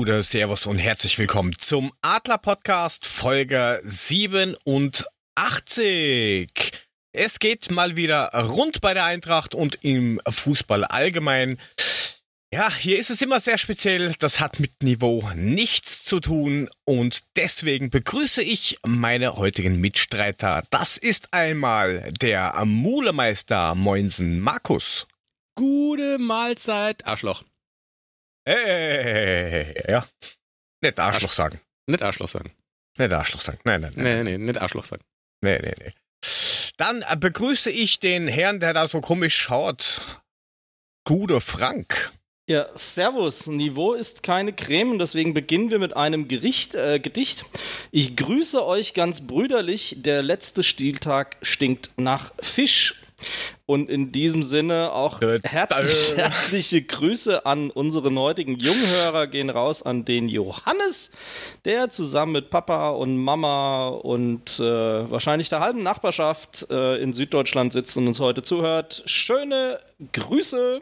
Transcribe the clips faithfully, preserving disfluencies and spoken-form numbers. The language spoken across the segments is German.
Gute, Servus und herzlich willkommen zum Adler-Podcast Folge siebenundachtzig. Es geht mal wieder rund bei der Eintracht und im Fußball allgemein. Ja, hier ist es immer sehr speziell, das hat mit Niveau nichts zu tun und deswegen begrüße ich meine heutigen Mitstreiter. Das ist einmal der Mulemeister Moinsen Markus. Gute Mahlzeit, Arschloch. Hey, ja. Nicht Arschloch Arsch- sagen. Nicht Arschloch sagen. Nicht Arschloch sagen. Nein, nein, nein. Nee, nee, nicht Arschloch sagen. Nee, nee, nee. Dann äh, begrüße ich den Herrn, der da so komisch schaut. Guter Frank. Ja, servus. Niveau ist keine Creme und deswegen beginnen wir mit einem Gericht, äh, Gedicht. Ich grüße euch ganz brüderlich. Der letzte Stieltag stinkt nach Fisch. Und in diesem Sinne auch herzlich, herzliche Grüße an unsere heutigen Junghörer gehen raus an den Johannes, der zusammen mit Papa und Mama und äh, wahrscheinlich der halben Nachbarschaft äh, in Süddeutschland sitzt und uns heute zuhört. Schöne Grüße.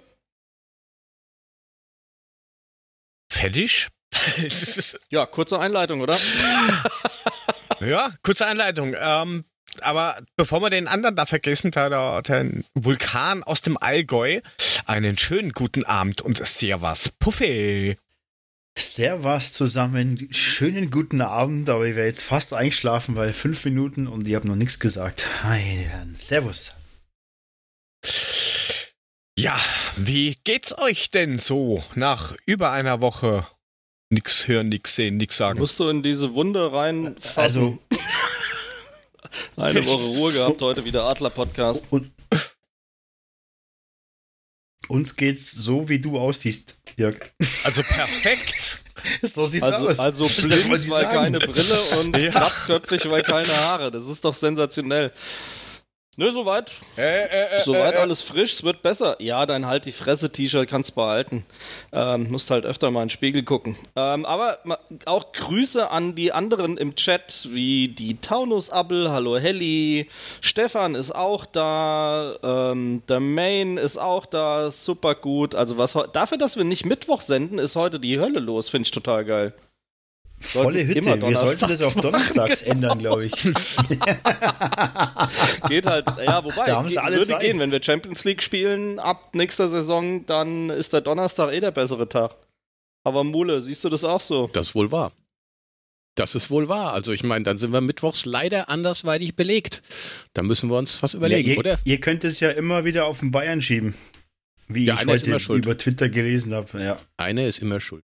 Fertig? Das ist, Ja, kurze Einleitung, oder? ja, kurze Einleitung. Ähm, aber bevor wir den anderen da vergessen, da, da den Vulkan aus dem Allgäu, einen schönen guten Abend und servus Puffy. Servus zusammen, schönen guten Abend, aber ich wäre jetzt fast eingeschlafen, weil fünf Minuten und ich habe noch nichts gesagt. Meine Herren, servus. Ja, wie geht's euch denn so nach über einer Woche? Nix hören, nix sehen, nix sagen. Musst du in diese Wunde reinfassen? Also, Eine Woche Ruhe gehabt, heute wieder Adler-Podcast. und, uns geht's so, wie du aussiehst, Jörg. Also perfekt. So sieht's Also, aus. also Das blind, wollte ich weil sagen. keine Brille und Ja. glatzköpfig, weil keine Haare. Das ist doch sensationell. Nö, soweit. Äh, äh, äh, Soweit äh, alles frisch, es wird besser. Ja, dein Halt die Fresse-T-Shirt kannst behalten. Ähm, musst halt öfter mal in den Spiegel gucken. Ähm, aber ma- auch Grüße an die anderen im Chat, wie die Taunus-Abbel, hallo Helly, Stefan ist auch da, ähm, der Main ist auch da, super gut. Also was heu- dafür, dass wir nicht Mittwoch senden, ist heute die Hölle los, finde ich total geil. Volle sollten Hütte. immer Wir sollten das auf donnerstags Donnerstags ändern, glaube ich. Geht halt, ja, wobei, Da haben sie geht, alle würde Zeit. gehen, wenn wir Champions League spielen ab nächster Saison, dann ist der Donnerstag eh der bessere Tag. Aber Mule, siehst du das auch so? Das ist wohl wahr. Das ist wohl wahr. Also ich meine, dann sind wir mittwochs leider andersweitig belegt. Da müssen wir uns was Ja, überlegen, ihr, oder? ihr könnt es ja immer wieder auf den Bayern schieben. Wie Ja, ich einer ist heute immer schuld. über Twitter gelesen habe. Ja. Einer ist immer schuld.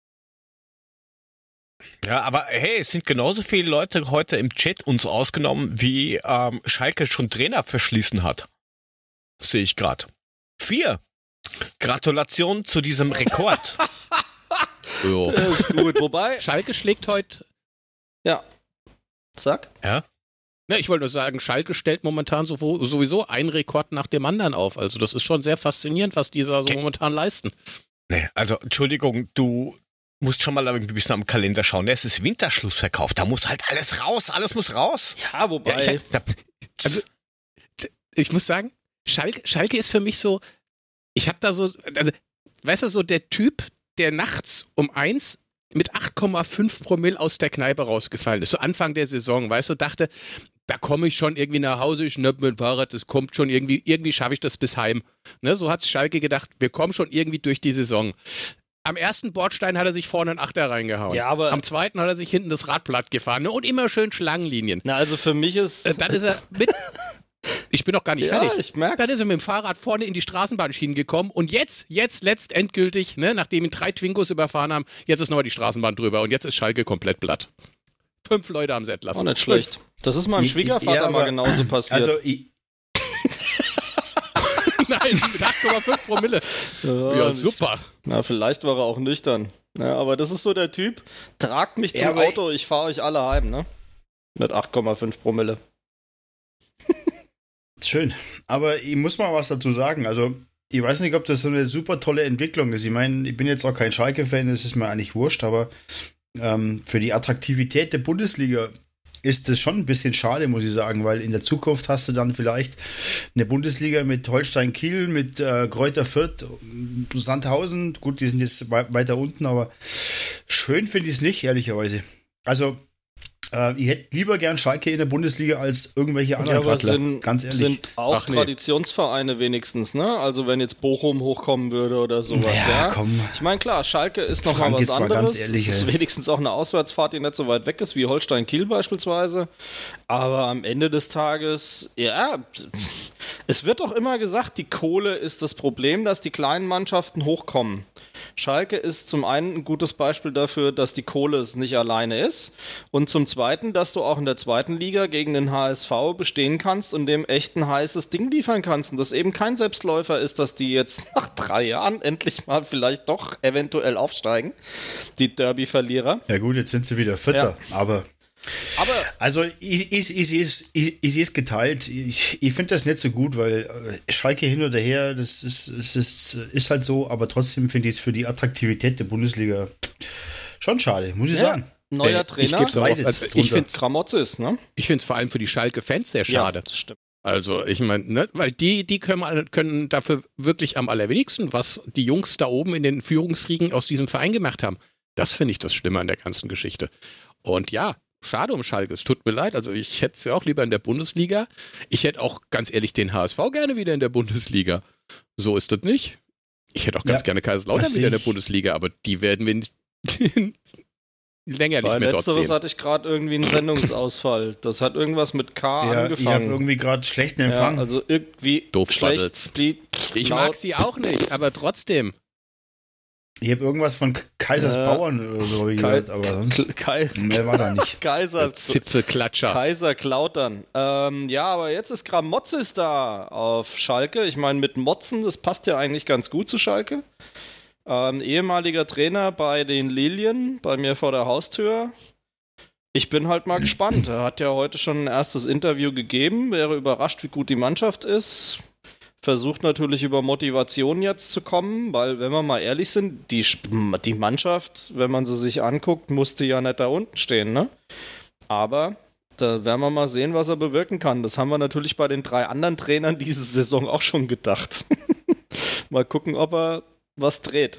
Ja, aber hey, es sind genauso viele Leute heute im Chat uns ausgenommen, wie ähm, Schalke schon Trainer verschließen hat. Sehe ich gerade. Vier. Gratulation zu diesem Rekord. Jo. Das ist gut, wobei, Schalke schlägt heute. ja, sag. Ja? Ne, ich wollte nur sagen, Schalke stellt momentan so, sowieso einen Rekord nach dem anderen auf. Also das ist schon sehr faszinierend, was die da so momentan leisten. Nee, also Entschuldigung, du musst schon mal irgendwie ein bisschen am Kalender schauen. Es ist Winterschlussverkauf, da muss halt alles raus, alles muss raus. Ja, wobei, Ja, ich, also, ich muss sagen, Schalke, Schalke ist für mich so, ich habe da so, also, weißt du, so der Typ, der nachts um eins mit acht Komma fünf Promille aus der Kneipe rausgefallen ist, so Anfang der Saison, weißt du, dachte, da komme ich schon irgendwie nach Hause, ich schnapp mir ein Fahrrad, das kommt schon irgendwie, irgendwie schaffe ich das bis heim. Ne, so hat Schalke gedacht, wir kommen schon irgendwie durch die Saison. Am ersten Bordstein hat er sich vorne einen Achter reingehauen. Ja, aber- Am zweiten hat er sich hinten das Radblatt gefahren, ne, und immer schön Schlangenlinien. na, also für mich ist, Äh, Dann ist er mit. Ich bin noch gar nicht ja, fertig. ich merk's. Dann ist er mit dem Fahrrad vorne in die Straßenbahnschienen gekommen und jetzt, jetzt letztendgültig, ne, nachdem ihn drei Twinkos überfahren haben, jetzt ist nochmal die Straßenbahn drüber und jetzt ist Schalke komplett platt. Fünf Leute haben sie entlassen. auch nicht schlecht. Das ist meinem I- i- Schwiegervater ja, mal aber- genauso passiert. Also, ich, Nein, mit acht Komma fünf Promille. Ja, nicht- super. Na, vielleicht war er auch nüchtern. Ja, aber das ist so der Typ, tragt mich zum Ja, aber- Auto, ich fahre euch alle heim, ne? Mit acht Komma fünf Promille. schön. Aber ich muss mal was dazu sagen. Also, ich weiß nicht, ob das so eine super tolle Entwicklung ist. Ich meine, ich bin jetzt auch kein Schalke-Fan, das ist mir eigentlich wurscht, aber ähm, für die Attraktivität der Bundesliga ist das schon ein bisschen schade, muss ich sagen, weil in der Zukunft hast du dann vielleicht eine Bundesliga mit Holstein Kiel, mit äh, Greuther Fürth, Sandhausen, gut, die sind jetzt wei- weiter unten, aber Schön finde ich es nicht, ehrlicherweise. Also, äh, ich hätte lieber gern Schalke in der Bundesliga als irgendwelche anderen Ja, aber Krattler, sind, ganz ehrlich. sind auch Ach nee. Traditionsvereine wenigstens, ne? Also wenn jetzt Bochum hochkommen würde oder sowas, Ja, ja. komm. Ich meine, klar, Schalke ist noch Frank, mal was jetzt mal anderes. ganz ehrlich, es ist ey. wenigstens auch eine Auswärtsfahrt, die nicht so weit weg ist, wie Holstein-Kiel beispielsweise. Aber am Ende des Tages, ja, es wird doch immer gesagt, die Kohle ist das Problem, dass die kleinen Mannschaften hochkommen. Schalke ist zum einen ein gutes Beispiel dafür, dass die Kohle es nicht alleine ist und zum zweiten, dass du auch in der zweiten Liga gegen den H S V bestehen kannst und dem echt ein heißes Ding liefern kannst und das eben kein Selbstläufer ist, dass die jetzt nach drei Jahren endlich mal vielleicht doch eventuell aufsteigen, die Derby-Verlierer. Ja gut, jetzt sind sie wieder Vierter, aber... Aber Also ich, ich, ich sehe es ich, ich sehe es geteilt. Ich, ich finde das nicht so gut, weil äh, Schalke hin oder her, das ist, ist, ist, ist halt so, aber trotzdem finde ich es für die Attraktivität der Bundesliga schon schade, muss ich ja, sagen. neuer Äh, Trainer, Ich gebe es auch. leidet Also, ich drunter. finde es Gramozis, ne? ich find's vor allem für die Schalke-Fans sehr schade. Ja, das stimmt. Also ich meine, ne, weil die, die können, können dafür wirklich am allerwenigsten, was die Jungs da oben in den Führungsriegen aus diesem Verein gemacht haben. Das finde ich das Schlimme an der ganzen Geschichte. Und ja, schade um Schalke, es tut mir leid. Also ich hätte es ja auch lieber in der Bundesliga. Ich hätte auch ganz ehrlich den H S V gerne wieder in der Bundesliga. So ist das nicht. Ich hätte auch ganz Ja, gerne Kaiserslautern das wieder in der sehe ich. Bundesliga, aber die werden wir nicht länger Bei nicht mehr dort letzteres sehen. hatte ich gerade irgendwie einen Sendungsausfall. Das hat irgendwas mit K Ja, ich habe angefangen. irgendwie gerade schlechten Ja, Empfang. also irgendwie Doofbabbels. schlecht blieb. Ich laut. mag sie auch nicht, aber trotzdem. ich habe irgendwas von K- Kaisers Ja. Bauern oder so hab ich Kai- gehört, aber sonst Kai mehr war da nicht. Kaiser, Zipfelklatscher. Kaiser Klautern. Ähm, ja, aber jetzt ist Gramozis da auf Schalke. Ich meine, mit Motzen, das passt ja eigentlich ganz gut zu Schalke. Ähm, ehemaliger Trainer bei den Lilien, bei mir vor der Haustür. Ich bin halt mal gespannt. Er hat ja heute schon ein erstes Interview gegeben, wäre überrascht, wie gut die Mannschaft ist. Versucht natürlich über Motivation jetzt zu kommen, weil, wenn wir mal ehrlich sind, die, Sp- die Mannschaft, wenn man sie sich anguckt, musste ja nicht da unten stehen, ne? Aber da werden wir mal sehen, was er bewirken kann. Das haben wir natürlich bei den drei anderen Trainern diese Saison auch schon gedacht. Mal gucken, ob er was dreht.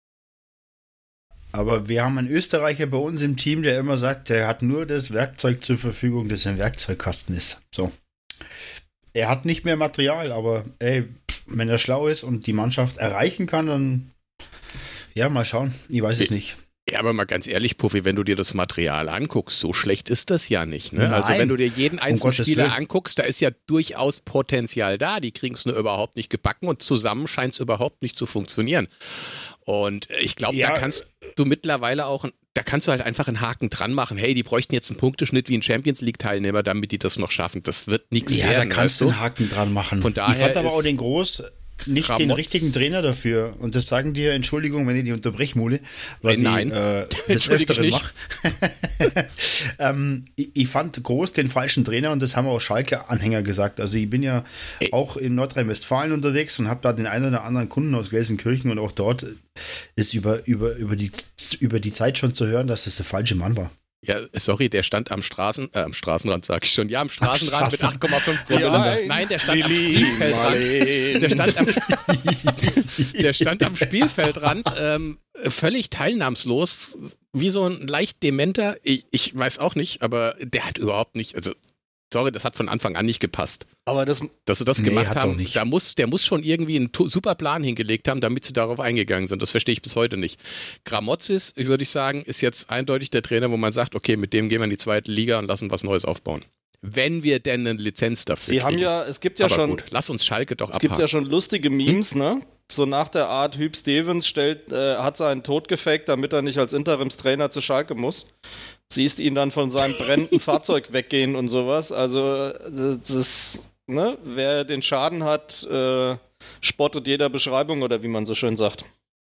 Aber wir haben einen Österreicher bei uns im Team, der immer sagt, der hat nur das Werkzeug zur Verfügung, das im Werkzeugkasten ist. So. Er hat nicht mehr Material, aber ey, wenn er schlau ist und die Mannschaft erreichen kann, dann ja, mal schauen. Ich weiß es nicht. Ja, aber mal ganz ehrlich, Puffi, wenn du dir das Material anguckst, so schlecht ist das ja nicht. Ne? Nein. Also wenn du dir jeden einzelnen Gottes Spieler Willen. anguckst, da ist ja durchaus Potenzial da. Die kriegen es nur überhaupt nicht gebacken und zusammen scheint es überhaupt nicht zu funktionieren. Und ich glaube, Ja. da kannst du mittlerweile auch, da kannst du halt einfach einen Haken dran machen. Hey, die bräuchten jetzt einen Punkteschnitt wie ein Champions League-Teilnehmer, damit die das noch schaffen. Das wird nichts Ja, werden. da kannst weißt du du? einen Haken dran machen. Von daher ich fand aber ist auch den Groß nicht den Gramotz- richtigen Trainer dafür. Und das sagen dir, Entschuldigung, wenn ich die unterbreche, Mule, was Nein. ich äh, des Entschuldige Öfteren ich mache. ähm, ich, ich fand Groß den falschen Trainer und das haben auch Schalke-Anhänger gesagt. Also ich bin ja Ey. auch in Nordrhein-Westfalen unterwegs und habe da den einen oder anderen Kunden aus Gelsenkirchen und auch dort ist über, über, über, die, über die Zeit schon zu hören, dass das der falsche Mann war. Ja, sorry, der stand am Straßen, äh, am Straßenrand, sag ich schon. Ja, am Straßenrand mit Straßen- acht Komma fünf Promille. Ja, Nein, der stand Lili, am Spielfeldrand. Der stand am, der stand am Spielfeldrand, ähm, völlig teilnahmslos, wie so ein leicht Dementer. Ich, ich weiß auch nicht, aber der hat überhaupt nicht, also sorry, das hat von Anfang an nicht gepasst. Aber das, Dass sie das Nee, gemacht hat's auch haben, nicht. da muss, der muss schon irgendwie einen tu- super Plan hingelegt haben, damit sie darauf eingegangen sind. Das verstehe ich bis heute nicht. Gramozis, würde ich sagen, ist jetzt eindeutig der Trainer, wo man sagt, okay, mit dem gehen wir in die zweite Liga und lassen was Neues aufbauen. Wenn wir denn eine Lizenz dafür sie kriegen. haben ja, es gibt ja Aber schon, gut, lass uns Schalke doch es gibt ja abhaken. schon lustige Memes, ne? So nach der Art, Hüb Stevens stellt, äh, hat seinen Tod gefaked, damit er nicht als Interimstrainer zu Schalke muss. Siehst ihn dann von seinem brennenden Fahrzeug weggehen und sowas. Also, das ist, ne? Wer den Schaden hat, äh, spottet jeder Beschreibung oder wie man so schön sagt.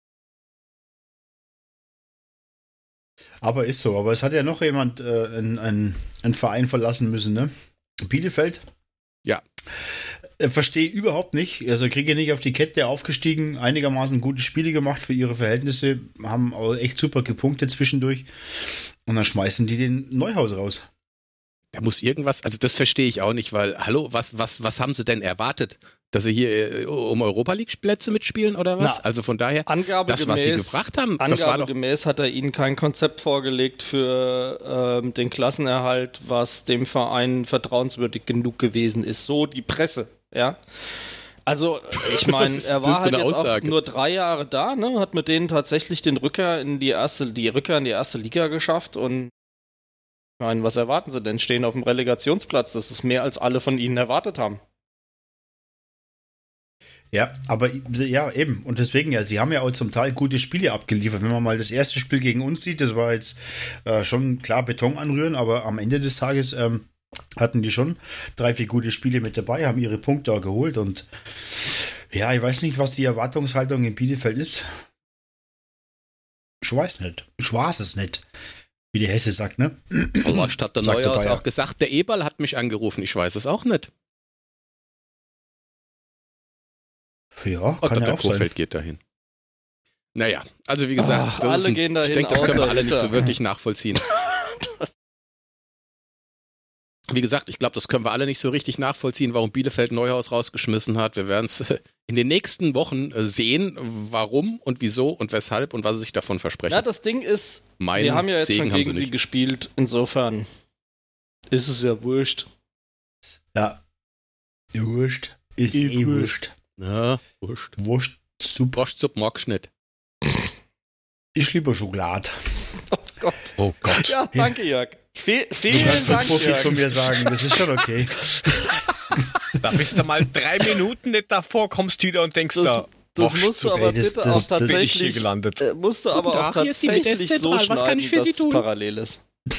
Aber ist so. Aber es hat ja noch jemand äh, einen, einen, einen Verein verlassen müssen, ne? Bielefeld? Ja. Äh, Verstehe überhaupt nicht. Also kriege nicht auf die Kette aufgestiegen, einigermaßen gute Spiele gemacht für ihre Verhältnisse, haben auch echt super gepunktet zwischendurch. Und dann schmeißen die den Neuhaus raus. da muss irgendwas, also das verstehe ich auch nicht, weil, hallo, was, was, was haben sie denn erwartet? Dass sie hier äh, um Europa League Plätze mitspielen oder was? Na, also von daher, Angabe das, was sie gebracht haben, das war doch... Angabegemäß hat er ihnen kein Konzept vorgelegt für ähm, den Klassenerhalt, was dem Verein vertrauenswürdig genug gewesen ist. So die Presse, ja. Also, ich meine, er war halt jetzt auch nur drei Jahre da, ne, hat mit denen tatsächlich den Rückkehr in die erste, die Rückkehr in die erste Liga geschafft und ich meine, was erwarten sie denn? Stehen auf dem Relegationsplatz, das ist mehr als alle von ihnen erwartet haben. Ja, aber ja, eben. Und deswegen, ja, sie haben ja auch zum Teil gute Spiele abgeliefert. Wenn man mal das erste Spiel gegen uns sieht, das war jetzt äh, schon klar Beton anrühren, aber am Ende des Tages ähm, hatten die schon drei, vier gute Spiele mit dabei, haben ihre Punkte auch geholt und ja, ich weiß nicht, was die Erwartungshaltung in Bielefeld ist. Ich weiß nicht. Ich weiß es nicht. Wie der Hesse sagt, ne? Aber statt der Neuhaus auch gesagt, der Eberl hat mich angerufen, ich weiß es auch nicht. Ja, oh, kann ja der auch Kofeld sein. geht dahin. Naja, also wie gesagt, Ach, das alle ein, gehen dahin, ich denke, das können wir alle außer nicht so wirklich nachvollziehen. Wie gesagt, ich glaube, das können wir alle nicht so richtig nachvollziehen, warum Bielefeld Neuhaus rausgeschmissen hat. Wir werden es in den nächsten Wochen sehen, warum und wieso und weshalb und was sie sich davon versprechen. Ja, das Ding ist, Mein wir haben ja jetzt Segen schon gegen sie sie nicht. gespielt, insofern ist es ja wurscht. Ja. Wurscht. Ist Ist eh wurscht. wurscht. Ja, wurscht. Wurscht. Super. Wurstsuppe mag ich nicht. Ich liebe Schokolade. Oh Gott. Oh Gott. Ja, danke, Jörg. Fe Du vielen kannst Dank, Profit Jörg. von mir sagen, das ist schon okay. Da bist du mal drei Minuten nicht davor, kommst wieder und denkst Das, da, das boah, musst du ey, aber das- bitte das- auch das- bin ich hier tatsächlich, gelandet. äh, musst du Guten aber auch Tag, hier ist die tatsächlich so Mittagszentral. Was kann ich für schneiden, Sie dass es tun? parallel ist.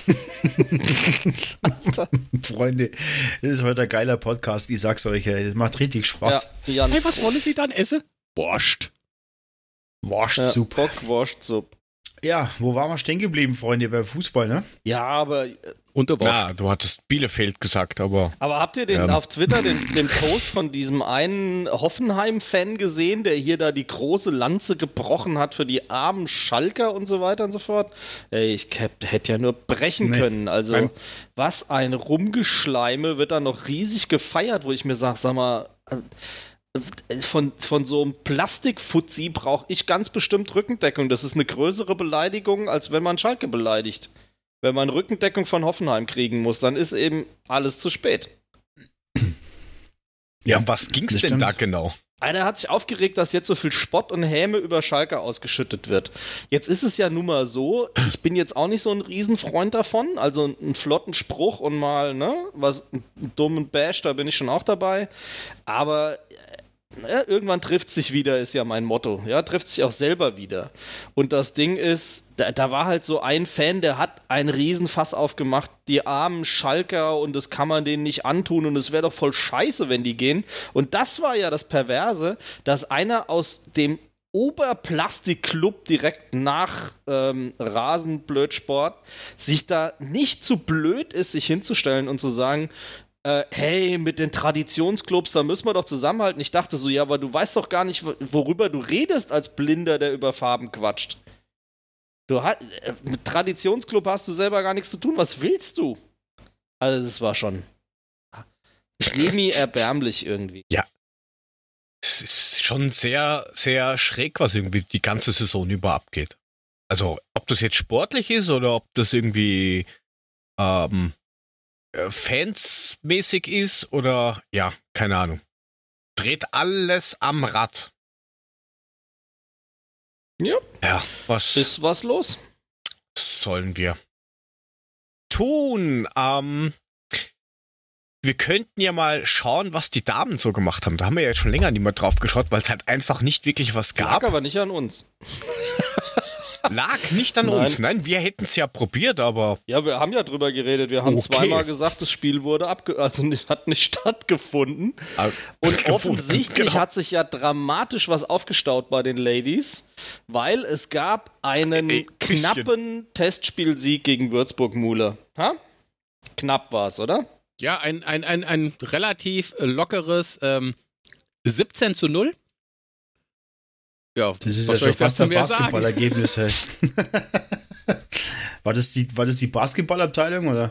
Freunde, das ist heute ein geiler Podcast, ich sag's euch, ey. Das macht richtig Spaß. Ja, Jan. Hey, was wollen Sie dann essen? Wurst. Wascht Ja, super. Bockwurstsuppe. Ja, wo waren wir stehen geblieben, Freunde, beim Fußball, ne? Ja, aber, Und der Wurst. Na, du hattest Bielefeld gesagt, aber aber habt ihr den Ja. auf Twitter den, den Post von diesem einen Hoffenheim-Fan gesehen, der hier da die große Lanze gebrochen hat für die armen Schalker und so weiter und so fort? Ey, ich hätte ja nur brechen Nee. können. Also, Nein. was ein Rumgeschleime wird da noch riesig gefeiert, wo ich mir sage, sag mal, äh, Von, von so einem Plastikfuzzi brauche ich ganz bestimmt Rückendeckung. Das ist eine größere Beleidigung, als wenn man Schalke beleidigt. Wenn man Rückendeckung von Hoffenheim kriegen muss, dann ist eben alles zu spät. ja, um was ging's das denn stimmt. da genau? Einer hat sich aufgeregt, dass jetzt so viel Spott und Häme über Schalke ausgeschüttet wird. Jetzt ist es ja nun mal so, ich bin jetzt auch nicht so ein Riesenfreund davon, also einen flotten Spruch und mal, ne, was, einen dummen Bash, da bin ich schon auch dabei, aber ja, irgendwann trifft sich wieder, ist ja mein Motto. Ja, trifft sich auch selber wieder. Und das Ding ist, da, da war halt so ein Fan, der hat einen Riesenfass aufgemacht, die armen Schalker, und das kann man denen nicht antun und es wäre doch voll scheiße, wenn die gehen. Und das war ja das Perverse, dass einer aus dem Oberplastikclub direkt nach ähm, Rasenblödsport sich da nicht zu blöd ist, sich hinzustellen und zu sagen, äh, hey, mit den Traditionsclubs, da müssen wir doch zusammenhalten. Ich dachte so, ja, aber du weißt doch gar nicht, worüber du redest als Blinder, der über Farben quatscht. Du hast, äh, mit Traditionsclub hast du selber gar nichts zu tun. Was willst du? Also das war schon semi-erbärmlich irgendwie. Es ist schon sehr, sehr schräg, was irgendwie die ganze Saison über abgeht. Also, ob das jetzt sportlich ist oder ob das irgendwie ähm, äh, fansmäßig ist oder, ja, keine Ahnung. Dreht alles am Rad. Ja. Ja, was Ist was los? sollen wir tun? Ähm, wir könnten ja mal schauen, was die Damen so gemacht haben. Da haben wir ja jetzt schon länger nicht mehr drauf geschaut, weil es halt einfach nicht wirklich was Lag gab. aber nicht an uns. Lag nicht an Nein. uns. Nein, wir hätten es ja probiert, aber Ja, wir haben ja drüber geredet. Wir haben Okay. zweimal gesagt, das Spiel wurde abge... also nicht, hat nicht stattgefunden. äh, Und gefunden, offensichtlich genau. hat sich ja dramatisch was aufgestaut bei den Ladies, weil es gab einen Ey, bisschen. knappen Testspielsieg gegen Würzburg-Muhle. Ha? Knapp war's, oder? Ja, ein, ein, ein, ein relativ lockeres ähm, siebzehn zu null. Ja, Das ist was ja soll schon ich fast dazu ein mehr sagen? Basketballergebnis. Hey. war, das die, war das die Basketballabteilung oder?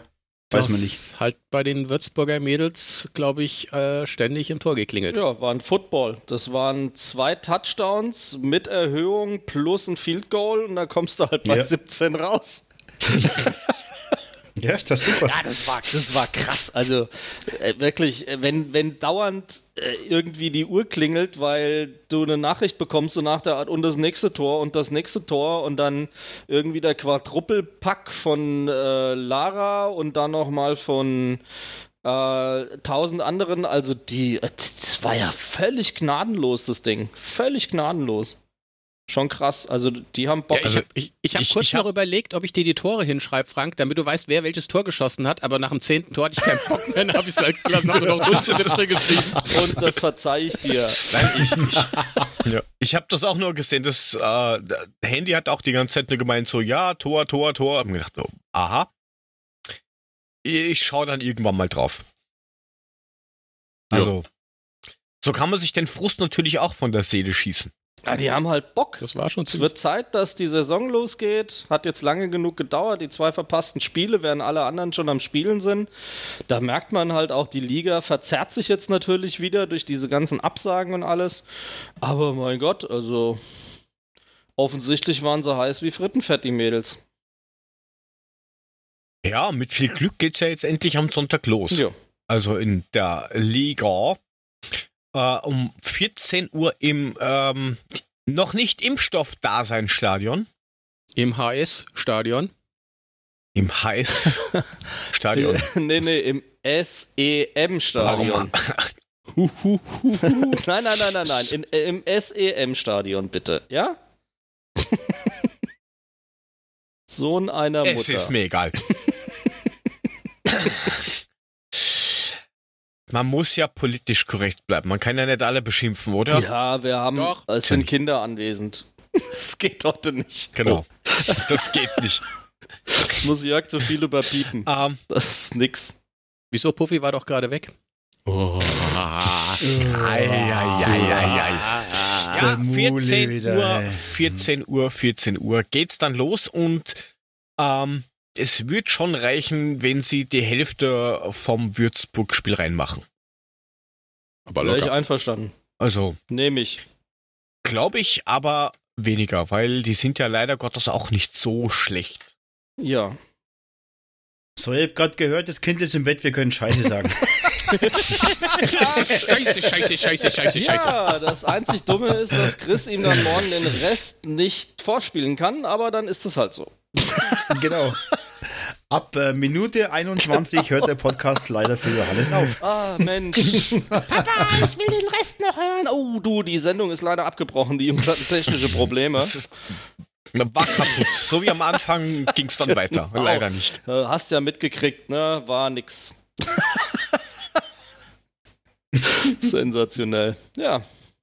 Weiß man nicht. Halt bei den Würzburger Mädels, glaube ich, äh, ständig im Tor geklingelt. Ja, war ein Football. Das waren zwei Touchdowns mit Erhöhung plus ein Field Goal und da kommst du halt bei Ja. siebzehn raus. Ja, ist das super. Ja, das war, das war krass. Also äh, wirklich, äh, wenn, wenn dauernd äh, irgendwie die Uhr klingelt, weil du eine Nachricht bekommst so nach der Art und das nächste Tor und das nächste Tor und dann irgendwie der Quadruppelpack von äh, Lara und dann nochmal von äh, tausend anderen. Also die, äh, das war ja völlig gnadenlos, das Ding. Völlig gnadenlos. Schon krass. Also die haben Bock. Ja, ich habe ich, ich hab ich- kurz ich noch hab- überlegt, ob ich dir die Tore hinschreibe, Frank, damit du weißt, wer welches Tor geschossen hat, aber nach dem zehnten Tor hatte ich keinen Bock mehr, dann habe ich es halt gelassen, habe noch Liste geschrieben. Und das verzeih ich dir. Nein, ich, ich, ja. ich habe das auch nur gesehen. Das äh, Handy hat auch die ganze Zeit nur gemeint, so, ja, Tor, Tor, Tor. Hab mir gedacht, oh, aha. Ich schaue dann irgendwann mal drauf. Also, so kann man sich den Frust natürlich auch von der Seele schießen. Ja, die haben halt Bock. Das war schon Es ziemlich. wird Zeit, dass die Saison losgeht. Hat jetzt lange genug gedauert. Die zwei verpassten Spiele, während alle anderen schon am Spielen sind. Da merkt man halt auch, die Liga verzerrt sich jetzt natürlich wieder durch diese ganzen Absagen und alles. Aber mein Gott, also offensichtlich waren sie heiß wie Frittenfett, die Mädels. Ja, mit viel Glück geht's ja jetzt endlich am Sonntag los. Ja. Also in der Liga. Äh, um vierzehn Uhr im ähm, noch nicht Impfstoff-Dasein-Stadion. Im H S-Stadion. Im Heiß-Stadion. nee, nee, im S E M-Stadion. Hu, hu, hu, hu. Nein, nein, nein, nein, nein. In, äh, Im S E M-Stadion, bitte. Ja? Sohn einer Mutter. Es ist mir egal. Man muss ja politisch korrekt bleiben. Man kann ja nicht alle beschimpfen, oder? Ja, wir haben, Doch. es sind Kinder anwesend. Das geht heute nicht. Genau. Das geht nicht. Jetzt muss Jörg zu viel überbieten. Ähm, Das ist nix. Wieso, Puffy war doch gerade weg? Oh. Ei, ei, ei, ei, ei. Ja, Der Muli vierzehn wieder, Uhr, ey. vierzehn Uhr, vierzehn Uhr geht's dann los und ähm, es wird schon reichen, wenn sie die Hälfte vom Würzburg-Spiel reinmachen. Aber Wäre ich locker. einverstanden. Also, Nehme ich. glaube ich, aber weniger, weil die sind ja leider Gottes auch nicht so schlecht. Ja. So, ich hab gerade gehört, das Kind ist im Bett, wir können Scheiße sagen. Scheiße, scheiße, scheiße, scheiße, scheiße. Ja, das einzig Dumme ist, dass Chris ihm dann morgen den Rest nicht vorspielen kann, aber dann ist es halt so. Genau. Ab äh, Minute einundzwanzig hört der Podcast leider für Johannes auf. Ah, Mensch. Papa, ich will den Rest noch hören. Oh, du, die Sendung ist leider abgebrochen. Die Jungs hatten technische Probleme. Das ist, war kaputt. So wie am Anfang ging's dann weiter. Genau. Leider nicht. Äh, Hast ja mitgekriegt, ne? War nix. Sensationell. Ja,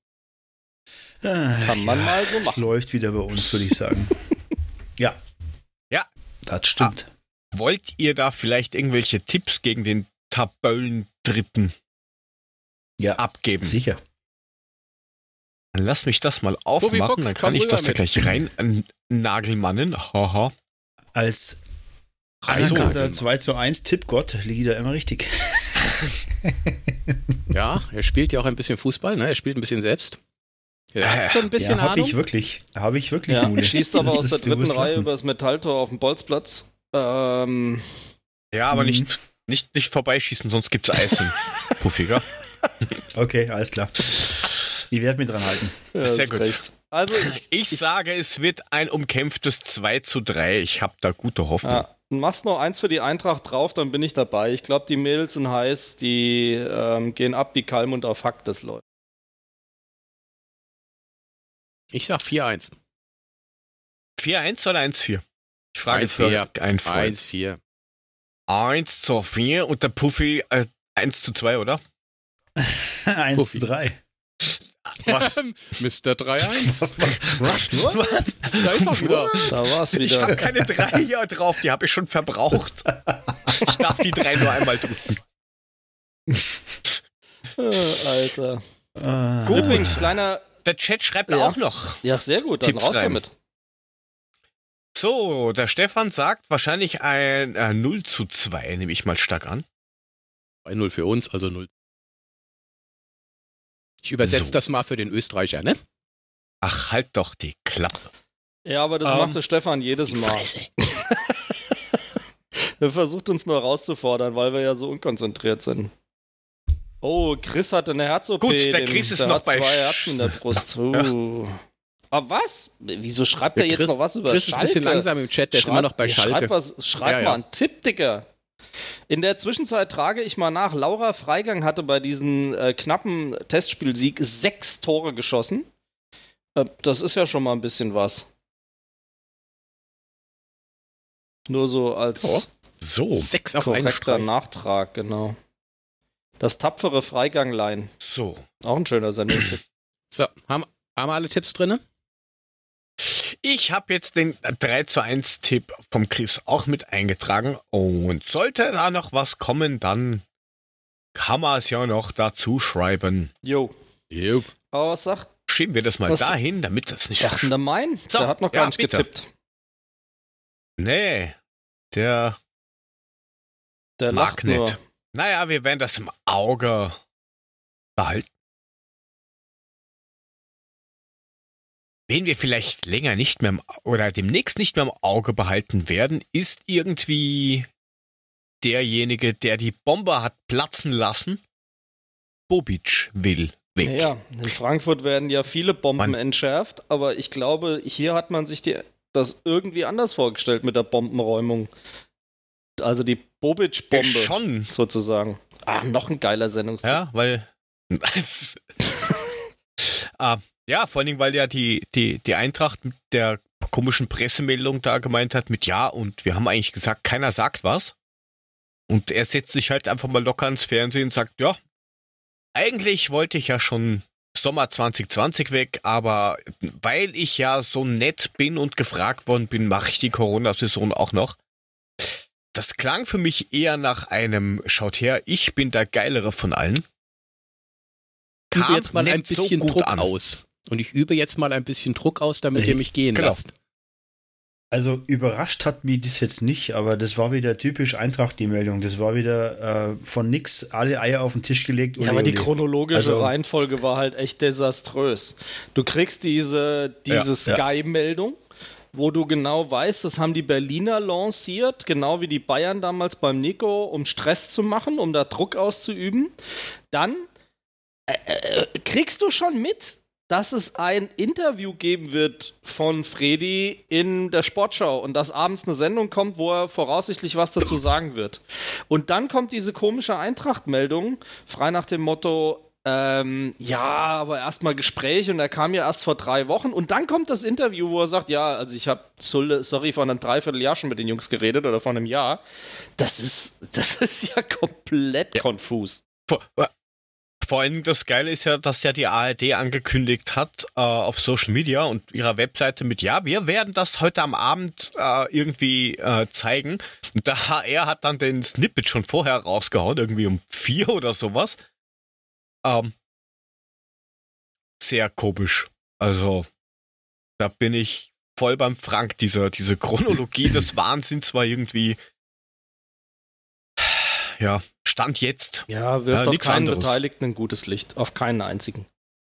kann man mal so Es machen. läuft wieder bei uns, würde ich sagen. Ja. Ja. Das stimmt. Wollt ihr da vielleicht irgendwelche Tipps gegen den Tabellendritten Ja, abgeben? sicher. Dann lass mich das mal Bobby aufmachen, Fox, dann komm kann ich rüber das da mit. gleich rein äh, nagelmannen. Haha. Als Also, anerkannter zwei zu eins Tippgott liegt er immer richtig. Ja, er spielt ja auch ein bisschen Fußball, ne? Er spielt ein bisschen selbst. Er Äh, hat schon ein bisschen ja, habe Ahnung. ich wirklich. Habe ich wirklich, Ja, Mule. schießt aber Das aus der ist- du dritten wirst Reihe lachen. übers Metalltor auf dem Bolzplatz. Ähm, ja, aber Mhm. nicht, nicht, nicht vorbeischießen, sonst gibt's Icing. Puffiger. Okay, alles klar. Ich werde mich dran halten. ja, Sehr ist gut. recht. Also, ich, Ich sage, es wird ein umkämpftes zwei zu drei. Ich habe da gute Hoffnung. ja, machst noch eins für die Eintracht drauf, dann bin ich dabei. Ich glaube, die Mädels sind heiß, die ähm, gehen ab wie Kalmund auf Hack, das läuft. Ich sag vier eins. vier eins oder eins vier? Ich frage jetzt eins für vier. einen Freund. eins vier. eins zu vier und der Puffy äh, eins zu zwei, oder? eins zu drei. Was? Mister drei eins. Was? Was? Da ist er wieder. Da war's Ich habe wieder. keine drei hier drauf, die habe ich schon verbraucht. Ich darf die drei nur einmal drücken. Äh, Alter. Ah, Gut. Übrigens, kleiner. Der Chat schreibt Ja. auch noch. Ja, sehr gut, dann Tipps raus rein. damit. So, der Stefan sagt wahrscheinlich ein äh, null zu zwei, nehme ich mal stark an. zwei null für uns, also null. Ich übersetze So. das mal für den Österreicher, ne? Ach, halt doch die Klappe. Ja, aber das Ähm, macht der Stefan jedes Mal. Er versucht uns nur herauszufordern, weil wir ja so unkonzentriert sind. Oh, Chris hatte eine Herz-O P. Gut, der dem- Chris ist der noch hat bei zwei Sch- Herzen in der Brust. Uh. Aber was? Wieso schreibt Der er jetzt Chris, noch was über Chris ist ein Schalke? bisschen langsam im Chat, der ist Schreib- immer noch bei ja, Schalke. Schreib, was, schreib Ja, ja. mal einen Tipp, Digga. In der Zwischenzeit trage ich mal nach, Laura Freigang hatte bei diesem äh, knappen Testspielsieg sechs Tore geschossen. Äh, das ist ja schon mal ein bisschen was. Nur so als Oh. So, Sechs auf einen korrekter Streich. Nachtrag, genau. Das tapfere Freiganglein. so. Auch ein schöner Sendungstipp. So, haben, haben wir alle Tipps drin? Ich habe jetzt den drei zu eins Tipp vom Chris auch mit eingetragen. Und sollte da noch was kommen, dann kann man es ja noch dazu schreiben. Jo. Jupp. Aber was sagt, Schieben wir das mal Was- dahin, damit das nicht sagt denn der Mein? So, Der hat noch gar ja, nicht bitte. getippt. Nee, der Der mag lacht nicht. nur. Naja, wir werden das im Auge behalten. Wen wir vielleicht länger nicht mehr im, oder demnächst nicht mehr im Auge behalten werden, ist irgendwie derjenige, der die Bombe hat platzen lassen. Bobic will weg. Ja, in Frankfurt werden ja viele Bomben Mann. entschärft, aber ich glaube, hier hat man sich die, das irgendwie anders vorgestellt mit der Bombenräumung. Also die Bobic-Bombe Schon. sozusagen. Ah, noch ein geiler Sendungstipp. Ja, weil. ah, ja, vor allen Dingen, weil ja die, die, die Eintracht mit der komischen Pressemeldung da gemeint hat mit ja, und wir haben eigentlich gesagt, keiner sagt was. Und er setzt sich halt einfach mal locker ins Fernsehen und sagt, ja, eigentlich wollte ich ja schon Sommer zwanzig zwanzig weg, aber weil ich ja so nett bin und gefragt worden bin, mache ich die Corona-Saison auch noch. Das klang für mich eher nach einem, schaut her, ich bin der Geilere von allen. Ich übe Kam jetzt mal ein nicht so bisschen gut Druck an. aus. Und ich übe jetzt mal ein bisschen Druck aus, damit Äh, ihr mich gehen genau. lasst. Also überrascht hat mich das jetzt nicht, aber das war wieder typisch Eintracht, die Meldung. Das war wieder äh, von nix, alle Eier auf den Tisch gelegt. Ja, ole, aber die ole. chronologische Also- Reihenfolge war halt echt desaströs. Du kriegst diese, diese Ja, ja. Sky-Meldung, wo du genau weißt, das haben die Berliner lanciert, genau wie die Bayern damals beim Nico, um Stress zu machen, um da Druck auszuüben. Dann äh, äh, kriegst du schon mit, dass es ein Interview geben wird von Fredi in der Sportschau und dass abends eine Sendung kommt, wo er voraussichtlich was dazu sagen wird. Und dann kommt diese komische Eintracht-Meldung, frei nach dem Motto, ähm, ja, aber erstmal Gespräch und er kam ja erst vor drei Wochen und dann kommt das Interview, wo er sagt, ja, also ich habe, sorry, vor einem Dreivierteljahr schon mit den Jungs geredet oder vor einem Jahr. Das ist, das ist ja komplett konfus. Vor, vor allem das Geile ist ja, dass ja die A R D angekündigt hat äh, auf Social Media und ihrer Webseite mit, ja, wir werden das heute am Abend äh, irgendwie äh, zeigen. Und der H R hat dann den Snippet schon vorher rausgehauen, irgendwie um vier oder sowas. Ähm, sehr komisch. Also, da bin ich voll beim Frank. Diese, diese Chronologie des Wahnsinns war irgendwie, ja, Stand jetzt. Ja, wirft Ja, auf nix keinen anderes. Beteiligten ein gutes Licht. Auf keinen einzigen.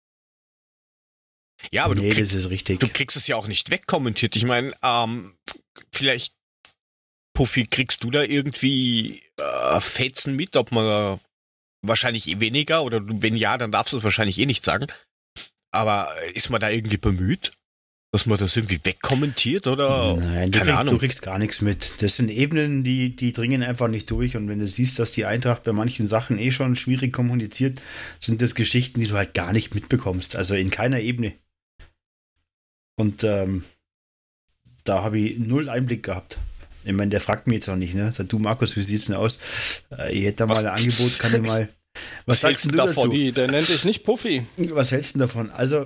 Ja, aber nee, du kriegst das ist richtig. Du kriegst es ja auch nicht wegkommentiert. Ich meine, ähm, vielleicht, Puffy, kriegst du da irgendwie äh, Fetzen mit, ob man da wahrscheinlich eh weniger oder du- wenn ja, dann darfst du es wahrscheinlich eh nicht sagen. Aber äh, ist man da irgendwie bemüht, dass man das irgendwie wegkommentiert oder? Nein, du, keine krieg, Ahnung. du kriegst gar nichts mit. Das sind Ebenen, die, die dringen einfach nicht durch. Und wenn du siehst, dass die Eintracht bei manchen Sachen eh schon schwierig kommuniziert, sind das Geschichten, die du halt gar nicht mitbekommst. Also in keiner Ebene. Und ähm, da habe ich null Einblick gehabt. Ich meine, der fragt mich jetzt auch nicht, ne? Sag du, Markus, wie sieht's denn aus? Äh, ich hätte da mal Was- ein Angebot, kann ich mal. Was sagst hältst du du dazu? davon? Wie, der nennt dich nicht Puffy. Was hältst du denn davon? Also.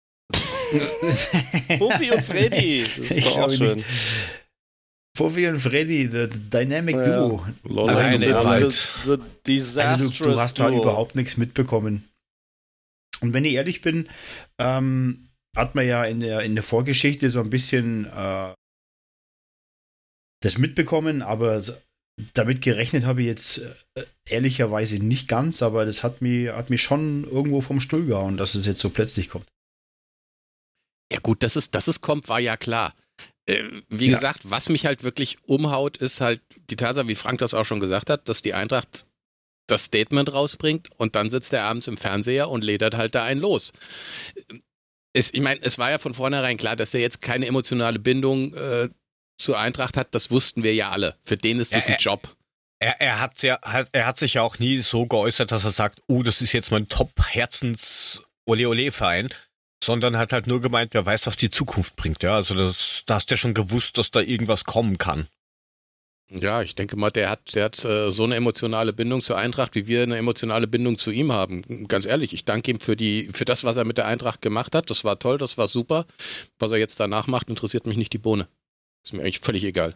Puffy und Freddy. Das ist Ich doch auch glaube schön. nicht. Puffy und Freddy, the Dynamic Ja. Duo. Nein, The- im the- Wald. the disastrous Also du, du hast da Duo. überhaupt nichts mitbekommen. Und wenn ich ehrlich bin, ähm, hat man ja in der, in der Vorgeschichte so ein bisschen äh, das mitbekommen, aber damit gerechnet habe ich jetzt äh, ehrlicherweise nicht ganz, aber das hat mich, hat mich schon irgendwo vom Stuhl gehauen, dass es jetzt so plötzlich kommt. Ja gut, dass es, dass es kommt, war ja klar. Äh, wie Ja. gesagt, was mich halt wirklich umhaut, ist halt die Tatsache, wie Frank das auch schon gesagt hat, dass die Eintracht das Statement rausbringt und dann sitzt er abends im Fernseher und ledert halt da einen los. Es, ich meine, es war ja von vornherein klar, dass er jetzt keine emotionale Bindung äh, zur Eintracht hat, das wussten wir ja alle. Für den ist das Ja, ein Job. Er, er, hat ja, hat, er hat sich ja auch nie so geäußert, dass er sagt, oh, das ist jetzt mein Top-Herzens-Ole-Ole-Verein, sondern hat halt nur gemeint, wer weiß, was die Zukunft bringt. Ja, also das, da hast du ja schon gewusst, dass da irgendwas kommen kann. Ja, ich denke mal, der hat, der hat äh, so eine emotionale Bindung zur Eintracht, wie wir eine emotionale Bindung zu ihm haben. Ganz ehrlich, ich danke ihm für die, für das, was er mit der Eintracht gemacht hat. Das war toll, das war super. Was er jetzt danach macht, interessiert mich nicht die Bohne. Ist mir eigentlich völlig egal.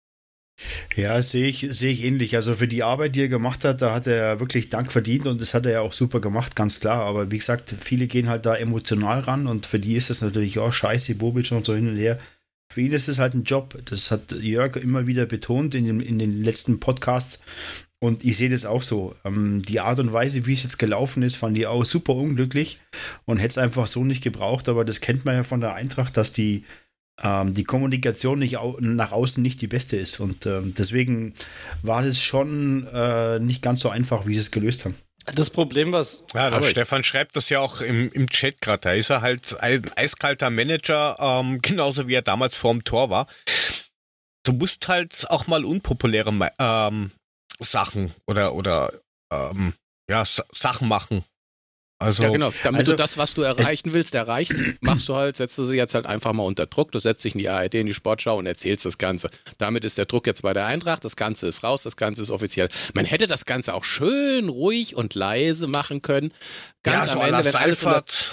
Ja, sehe ich, sehe ich ähnlich. Also für die Arbeit, die er gemacht hat, da hat er wirklich Dank verdient und das hat er ja auch super gemacht, ganz klar. Aber wie gesagt, viele gehen halt da emotional ran und für die ist das natürlich auch scheiße, Bobic und so hin und her. Für ihn ist es halt ein Job. Das hat Jörg immer wieder betont in, dem, in den letzten Podcasts. Und ich sehe das auch so. Ähm, die Art und Weise, wie es jetzt gelaufen ist, fand ich auch super unglücklich und hätte es einfach so nicht gebraucht. Aber das kennt man ja von der Eintracht, dass die, ähm, die Kommunikation nicht au- nach außen nicht die beste ist. Und ähm, deswegen war das schon äh, nicht ganz so einfach, wie sie es gelöst haben. Das Problem, was. Ja, der Aber ich- Stefan schreibt das ja auch im, im Chat gerade. Da ist er halt ein eiskalter Manager, ähm, genauso wie er damals vorm Tor war. Du musst halt auch mal unpopuläre ähm, Sachen oder, oder ähm, ja, S- Sachen machen. Also, Ja, genau. Damit also, du das, was du erreichen willst, erreichst, machst du halt, setzt du sie jetzt halt einfach mal unter Druck. Du setzt dich in die A R D, in die Sportschau und erzählst das Ganze. Damit ist der Druck jetzt bei der Eintracht. Das Ganze ist raus, das Ganze ist offiziell. Man hätte das Ganze auch schön ruhig und leise machen können. Ganz ja, am so Ende, wenn alles unter, Seifert.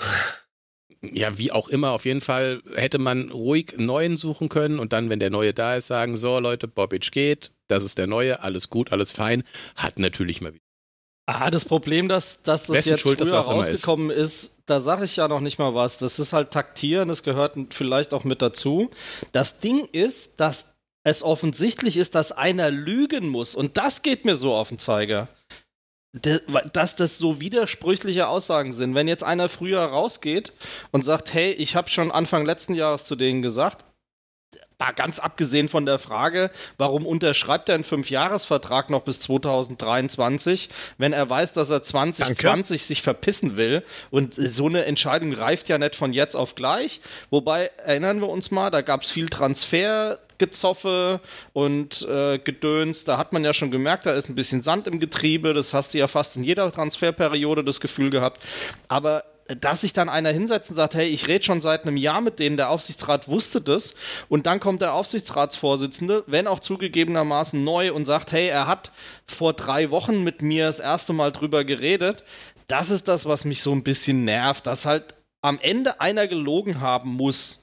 ja, wie auch immer, auf jeden Fall hätte man ruhig einen neuen suchen können und dann, wenn der Neue da ist, sagen, so Leute, Bobic geht, das ist der Neue, alles gut, alles fein. Hat natürlich mal wieder. Ah, das Problem, dass, dass das Wessen jetzt Schuld das früher auch immer ist. rausgekommen ist, da sage ich ja noch nicht mal was. Das ist halt Taktieren, das gehört vielleicht auch mit dazu. Das Ding ist, dass es offensichtlich ist, dass einer lügen muss. Und das geht mir so auf den Zeiger. De- Dass das so widersprüchliche Aussagen sind. Wenn jetzt einer früher rausgeht und sagt, hey, ich habe schon Anfang letzten Jahres zu denen gesagt, da ganz abgesehen von der Frage, warum unterschreibt er einen Fünfjahresvertrag noch bis zweitausenddreiundzwanzig, wenn er weiß, dass er zwanzig zwanzig sich verpissen will. Und so eine Entscheidung reift ja nicht von jetzt auf gleich. Wobei, erinnern wir uns mal, da gab es viel Transfergezoffe und äh, Gedöns. Da hat man ja schon gemerkt, da ist ein bisschen Sand im Getriebe. Das hast du ja fast in jeder Transferperiode das Gefühl gehabt. Aber dass sich dann einer hinsetzt und sagt, hey, ich rede schon seit einem Jahr mit denen, der Aufsichtsrat wusste das, und dann kommt der Aufsichtsratsvorsitzende, wenn auch zugegebenermaßen neu, und sagt, hey, er hat vor drei Wochen mit mir das erste Mal drüber geredet. Das ist das, was mich so ein bisschen nervt, dass halt am Ende einer gelogen haben muss.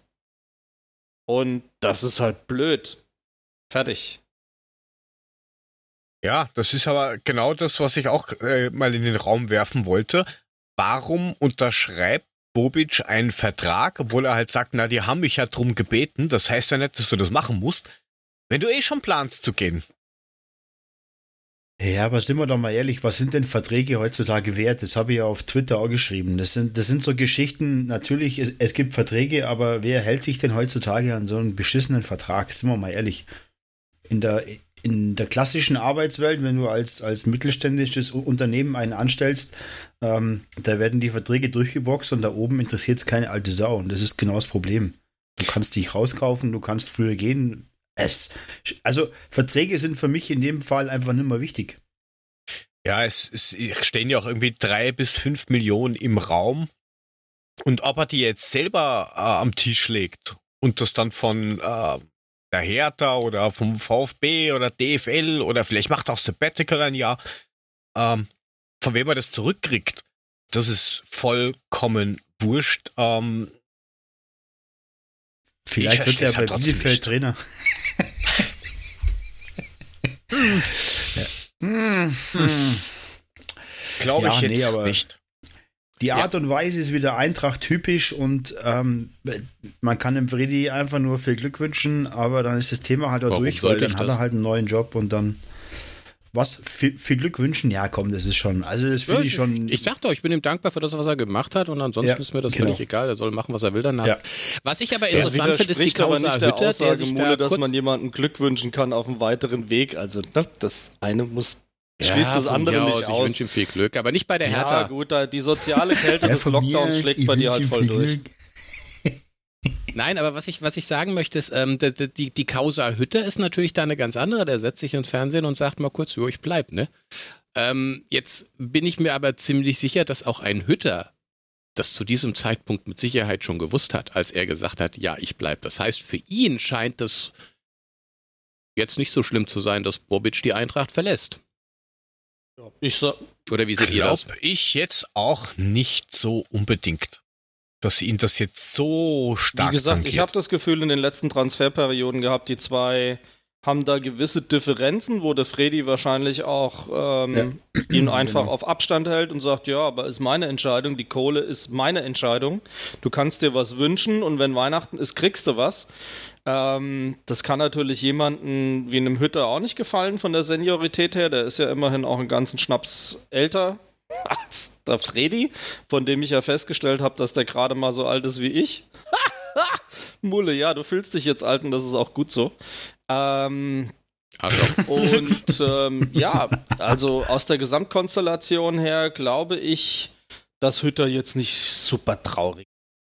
Und das ist halt blöd. Fertig. Ja, das ist aber genau das, was ich auch äh, mal in den Raum werfen wollte. Warum unterschreibt Bobic einen Vertrag, obwohl er halt sagt, na, die haben mich ja drum gebeten. Das heißt ja nicht, dass du das machen musst, wenn du eh schon planst zu gehen. Ja, aber sind wir doch mal ehrlich, was sind denn Verträge heutzutage wert? Das habe ich ja auf Twitter auch geschrieben. Das sind, das sind so Geschichten, natürlich, es, es gibt Verträge, aber wer hält sich denn heutzutage an so einen beschissenen Vertrag? Sind wir mal ehrlich. In der, in der klassischen Arbeitswelt, wenn du als, als mittelständisches Unternehmen einen anstellst, ähm, da werden die Verträge durchgeboxt und da oben interessiert es keine alte Sau. Und das ist genau das Problem. Du kannst dich rauskaufen, du kannst früher gehen. Es, also Verträge sind für mich in dem Fall einfach nicht mehr wichtig. Ja, es, es stehen ja auch irgendwie drei bis fünf Millionen im Raum. Und ob er die jetzt selber äh, am Tisch legt und das dann von äh, der Hertha oder vom VfB oder D F L oder vielleicht macht auch Sabbatical ein Jahr, ähm, von wem er das zurückkriegt, das ist vollkommen wurscht. Ähm, Vielleicht wird er halt bei Bielefeld Trainer. Glaube ich Ja, jetzt nee, aber- nicht. die Art ja. und Weise ist wieder Eintracht typisch und ähm, man kann dem Freddy einfach nur viel Glück wünschen, aber dann ist das Thema halt auch Warum durch, weil dann hat er halt einen neuen Job und dann was, viel, viel Glück wünschen? Ja, komm, das ist schon, also das finde ja, ich schon... Ich sag doch, ich bin ihm dankbar für das, was er gemacht hat und ansonsten ja, ist mir das genau. völlig egal, er soll machen, was er will danach. Ja. Was ich aber interessant finde, ist die Causa Hütter, der, der sich da dass man jemandem Glück wünschen kann auf einem weiteren Weg, also ne, das eine muss... Schließt ja, das andere nicht aus. Ich wünsche ihm viel Glück, aber nicht bei der Hertha. Ja gut, die soziale Kälte des Lockdowns schlägt bei dir halt voll durch. Nein, aber was ich, was ich sagen möchte, ist, ähm, die, die, die Causa Hütter ist natürlich da eine ganz andere. Der setzt sich ins Fernsehen und sagt mal kurz, jo, ich bleib, ne? Ähm, jetzt bin ich mir aber ziemlich sicher, dass auch ein Hütter das zu diesem Zeitpunkt mit Sicherheit schon gewusst hat, als er gesagt hat, ja, ich bleib. Das heißt, für ihn scheint es jetzt nicht so schlimm zu sein, dass Bobic die Eintracht verlässt. Ich so, Oder wie seht ihr das? Ich jetzt auch nicht so unbedingt, dass ihn das jetzt so stark Wie gesagt, tangiert. Ich habe das Gefühl in den letzten Transferperioden gehabt, die zwei haben da gewisse Differenzen, wo der Freddy wahrscheinlich auch ähm, ja. ihn einfach genau. auf Abstand hält und sagt, ja, aber ist meine Entscheidung, die Kohle ist meine Entscheidung. Du kannst dir was wünschen und wenn Weihnachten ist, kriegst du was. Ähm, das kann natürlich jemanden wie einem Hütter auch nicht gefallen von der Seniorität her. Der ist ja immerhin auch einen ganzen Schnaps älter als der Freddy, von dem ich ja festgestellt habe, dass der gerade mal so alt ist wie ich. Mulle, ja, du fühlst dich jetzt alt und das ist auch gut so. Ähm, also. Und ähm, ja, also aus der Gesamtkonstellation her glaube ich, dass Hütter jetzt nicht super traurig.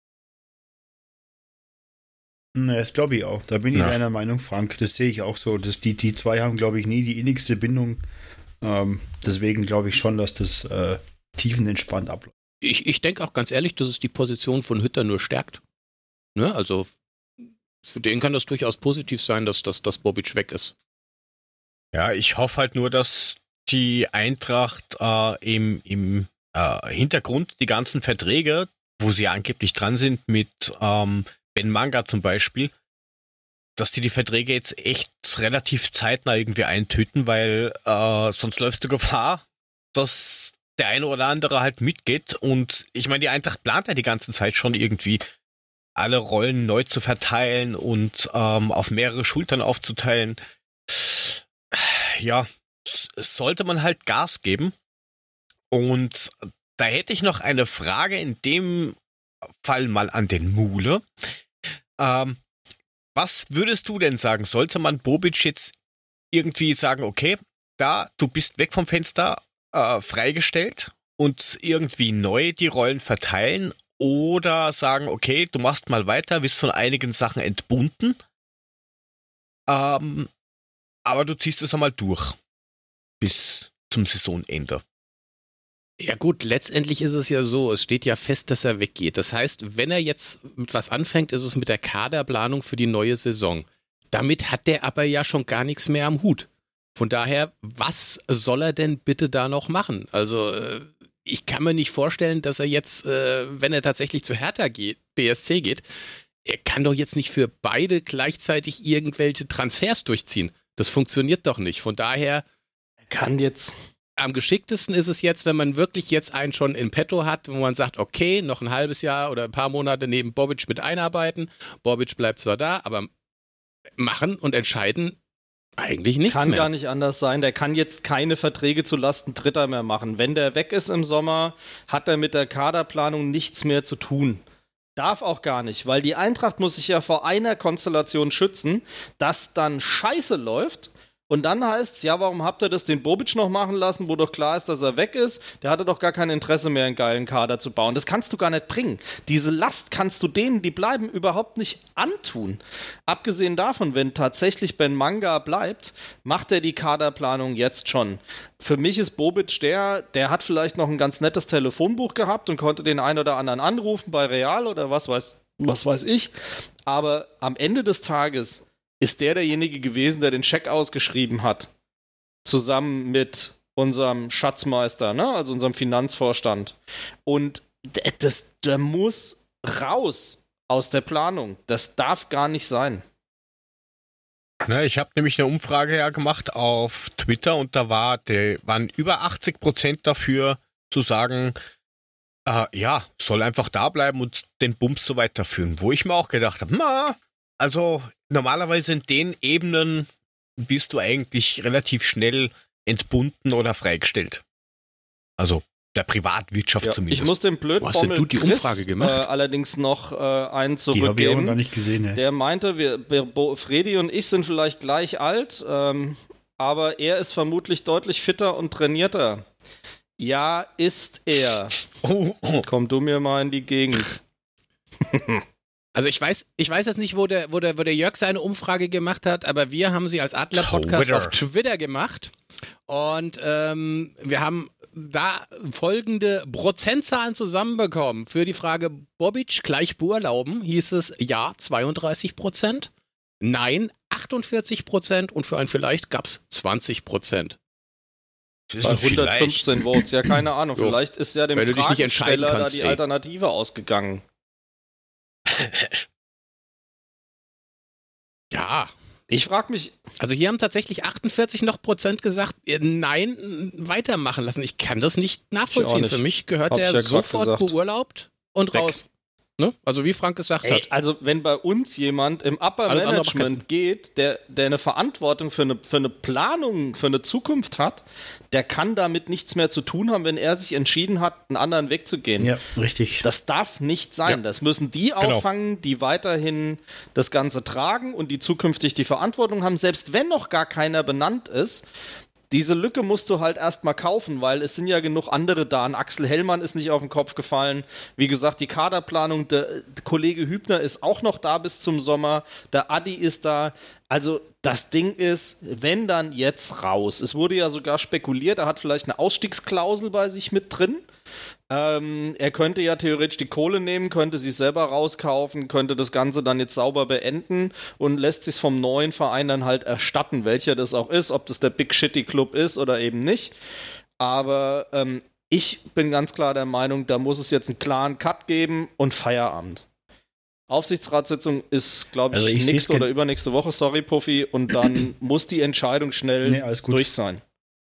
Ne, das glaube ich auch. Da bin ich ja. deiner Meinung, Frank. Das sehe ich auch so. Dass die, die zwei haben, glaube ich, nie die innigste Bindung. Ähm, deswegen glaube ich schon, dass das äh, tiefenentspannt abläuft. Ich, ich denke auch ganz ehrlich, dass es die Position von Hütter nur stärkt. Ne? Also für den kann das durchaus positiv sein, dass, dass, dass Bobic weg ist. Ja, ich hoffe halt nur, dass die Eintracht äh, im, im äh, Hintergrund die ganzen Verträge, wo sie ja angeblich dran sind mit ähm, Ben Manga zum Beispiel, dass die die Verträge jetzt echt relativ zeitnah irgendwie eintüten, weil äh, sonst läufst du Gefahr, dass der eine oder andere halt mitgeht. Und ich meine, die Eintracht plant ja die ganze Zeit schon irgendwie, alle Rollen neu zu verteilen und ähm, auf mehrere Schultern aufzuteilen. Ja, sollte man halt Gas geben. Und da hätte ich noch eine Frage in dem Fall mal an den Mule. Ähm, was würdest du denn sagen? Sollte man Bobic jetzt irgendwie sagen, okay, da, du bist weg vom Fenster, äh, freigestellt und irgendwie neu die Rollen verteilen? Oder sagen, okay, du machst mal weiter, wirst von einigen Sachen entbunden, ähm, aber du ziehst es einmal durch bis zum Saisonende. Ja gut, letztendlich ist es ja so, es steht ja fest, dass er weggeht. Das heißt, wenn er jetzt mit was anfängt, ist es mit der Kaderplanung für die neue Saison. Damit hat der aber ja schon gar nichts mehr am Hut. Von daher, was soll er denn bitte da noch machen? Also äh, ich kann mir nicht vorstellen, dass er jetzt, äh, wenn er tatsächlich zu Hertha geht, B S C geht, er kann doch jetzt nicht für beide gleichzeitig irgendwelche Transfers durchziehen. Das funktioniert doch nicht. Von daher er kann jetzt. Am geschicktesten ist es jetzt, wenn man wirklich jetzt einen schon in petto hat, wo man sagt, okay, noch ein halbes Jahr oder ein paar Monate neben Bobic mit einarbeiten. Bobic bleibt zwar da, aber machen und entscheiden eigentlich nichts kann mehr. Kann gar nicht anders sein. Der kann jetzt keine Verträge zu Lasten Dritter mehr machen. Wenn der weg ist im Sommer, hat er mit der Kaderplanung nichts mehr zu tun. Darf auch gar nicht, weil die Eintracht muss sich ja vor einer Konstellation schützen, dass dann Scheiße läuft. Und dann heißt es, ja, warum habt ihr das den Bobic noch machen lassen, wo doch klar ist, dass er weg ist? Der hatte doch gar kein Interesse mehr, einen geilen Kader zu bauen. Das kannst du gar nicht bringen. Diese Last kannst du denen, die bleiben, überhaupt nicht antun. Abgesehen davon, wenn tatsächlich Ben Manga bleibt, macht er die Kaderplanung jetzt schon. Für mich ist Bobic der, der hat vielleicht noch ein ganz nettes Telefonbuch gehabt und konnte den einen oder anderen anrufen bei Real oder was weiß, was weiß ich. Aber am Ende des Tages ist der derjenige gewesen, der den Scheck ausgeschrieben hat. Zusammen mit unserem Schatzmeister, ne? Also unserem Finanzvorstand. Und das, der muss raus aus der Planung. Das darf gar nicht sein. Na, ich habe nämlich eine Umfrage ja gemacht auf Twitter und da war der, waren über achtzig Prozent dafür zu sagen, Äh, ja, soll einfach da bleiben und den Bums so weiterführen. Wo ich mir auch gedacht habe, na, also normalerweise in den Ebenen bist du eigentlich relativ schnell entbunden oder freigestellt. Also der Privatwirtschaft Ja, zumindest. ich muss dem blöden Wo hast denn Bommel du die Chris, Umfrage gemacht? Äh, allerdings noch äh, einen Die habe ich auch noch zurückgeben. gar nicht gesehen. Ne? Der meinte, wir, Bo- Fredi und ich sind vielleicht gleich alt, ähm, aber er ist vermutlich deutlich fitter und trainierter. Ja, ist er. Oh, oh. Komm du mir mal in die Gegend. Also ich weiß, ich weiß jetzt nicht, wo der, wo der, wo der Jörg seine Umfrage gemacht hat, aber wir haben sie als Adler-Podcast Twitter. auf Twitter gemacht. Und ähm, wir haben da folgende Prozentzahlen zusammenbekommen. Für die Frage Bobic gleich Burlauben hieß es ja zweiunddreißig Prozent, nein achtundvierzig Prozent und für ein vielleicht gab es zwanzig Prozent. Das Bei ist vielleicht. hundertfünfzehn Votes, ja, keine Ahnung. Jo. Vielleicht ist ja dem Wenn du dich nicht entscheiden Fragesteller da kannst, die ey. Alternative ausgegangen. Ja, Ich frage mich, also hier haben tatsächlich achtundvierzig noch Prozent gesagt, äh, nein, äh, weitermachen lassen. Ich kann das nicht nachvollziehen. nicht. Für mich gehört Hab's der ja grad sofort gesagt. beurlaubt und Weg. raus. Ne? Also wie Frank gesagt ey, hat. also wenn bei uns jemand im Upper Alles andere macht Management geht, der, der eine Verantwortung für eine, für eine Planung, für eine Zukunft hat, der kann damit nichts mehr zu tun haben, wenn er sich entschieden hat, einen anderen Weg zu gehen. Ja, richtig. Das darf nicht sein. Ja. Das müssen die Genau. auffangen, die weiterhin das Ganze tragen und die zukünftig die Verantwortung haben, selbst wenn noch gar keiner benannt ist. Diese Lücke musst du halt erstmal kaufen, weil es sind ja genug andere da. Ein Axel Hellmann ist nicht auf den Kopf gefallen. Wie gesagt, die Kaderplanung, der, der Kollege Hübner ist auch noch da bis zum Sommer. Der Adi ist da. Also das Ding ist, wenn dann jetzt raus. Es wurde ja sogar spekuliert, er hat vielleicht eine Ausstiegsklausel bei sich mit drin. Ähm, er könnte ja theoretisch die Kohle nehmen, könnte sie selber rauskaufen, könnte das Ganze dann jetzt sauber beenden und lässt sich vom neuen Verein dann halt erstatten, welcher das auch ist, ob das der Big Shitty Club ist oder eben nicht. Aber ähm, ich bin ganz klar der Meinung, da muss es jetzt einen klaren Cut geben und Feierabend. Aufsichtsratssitzung ist, glaube ich, Also ich seh's nächste gen- oder übernächste Woche, sorry Puffy, und dann muss die Entscheidung schnell Nee, alles gut. durch sein.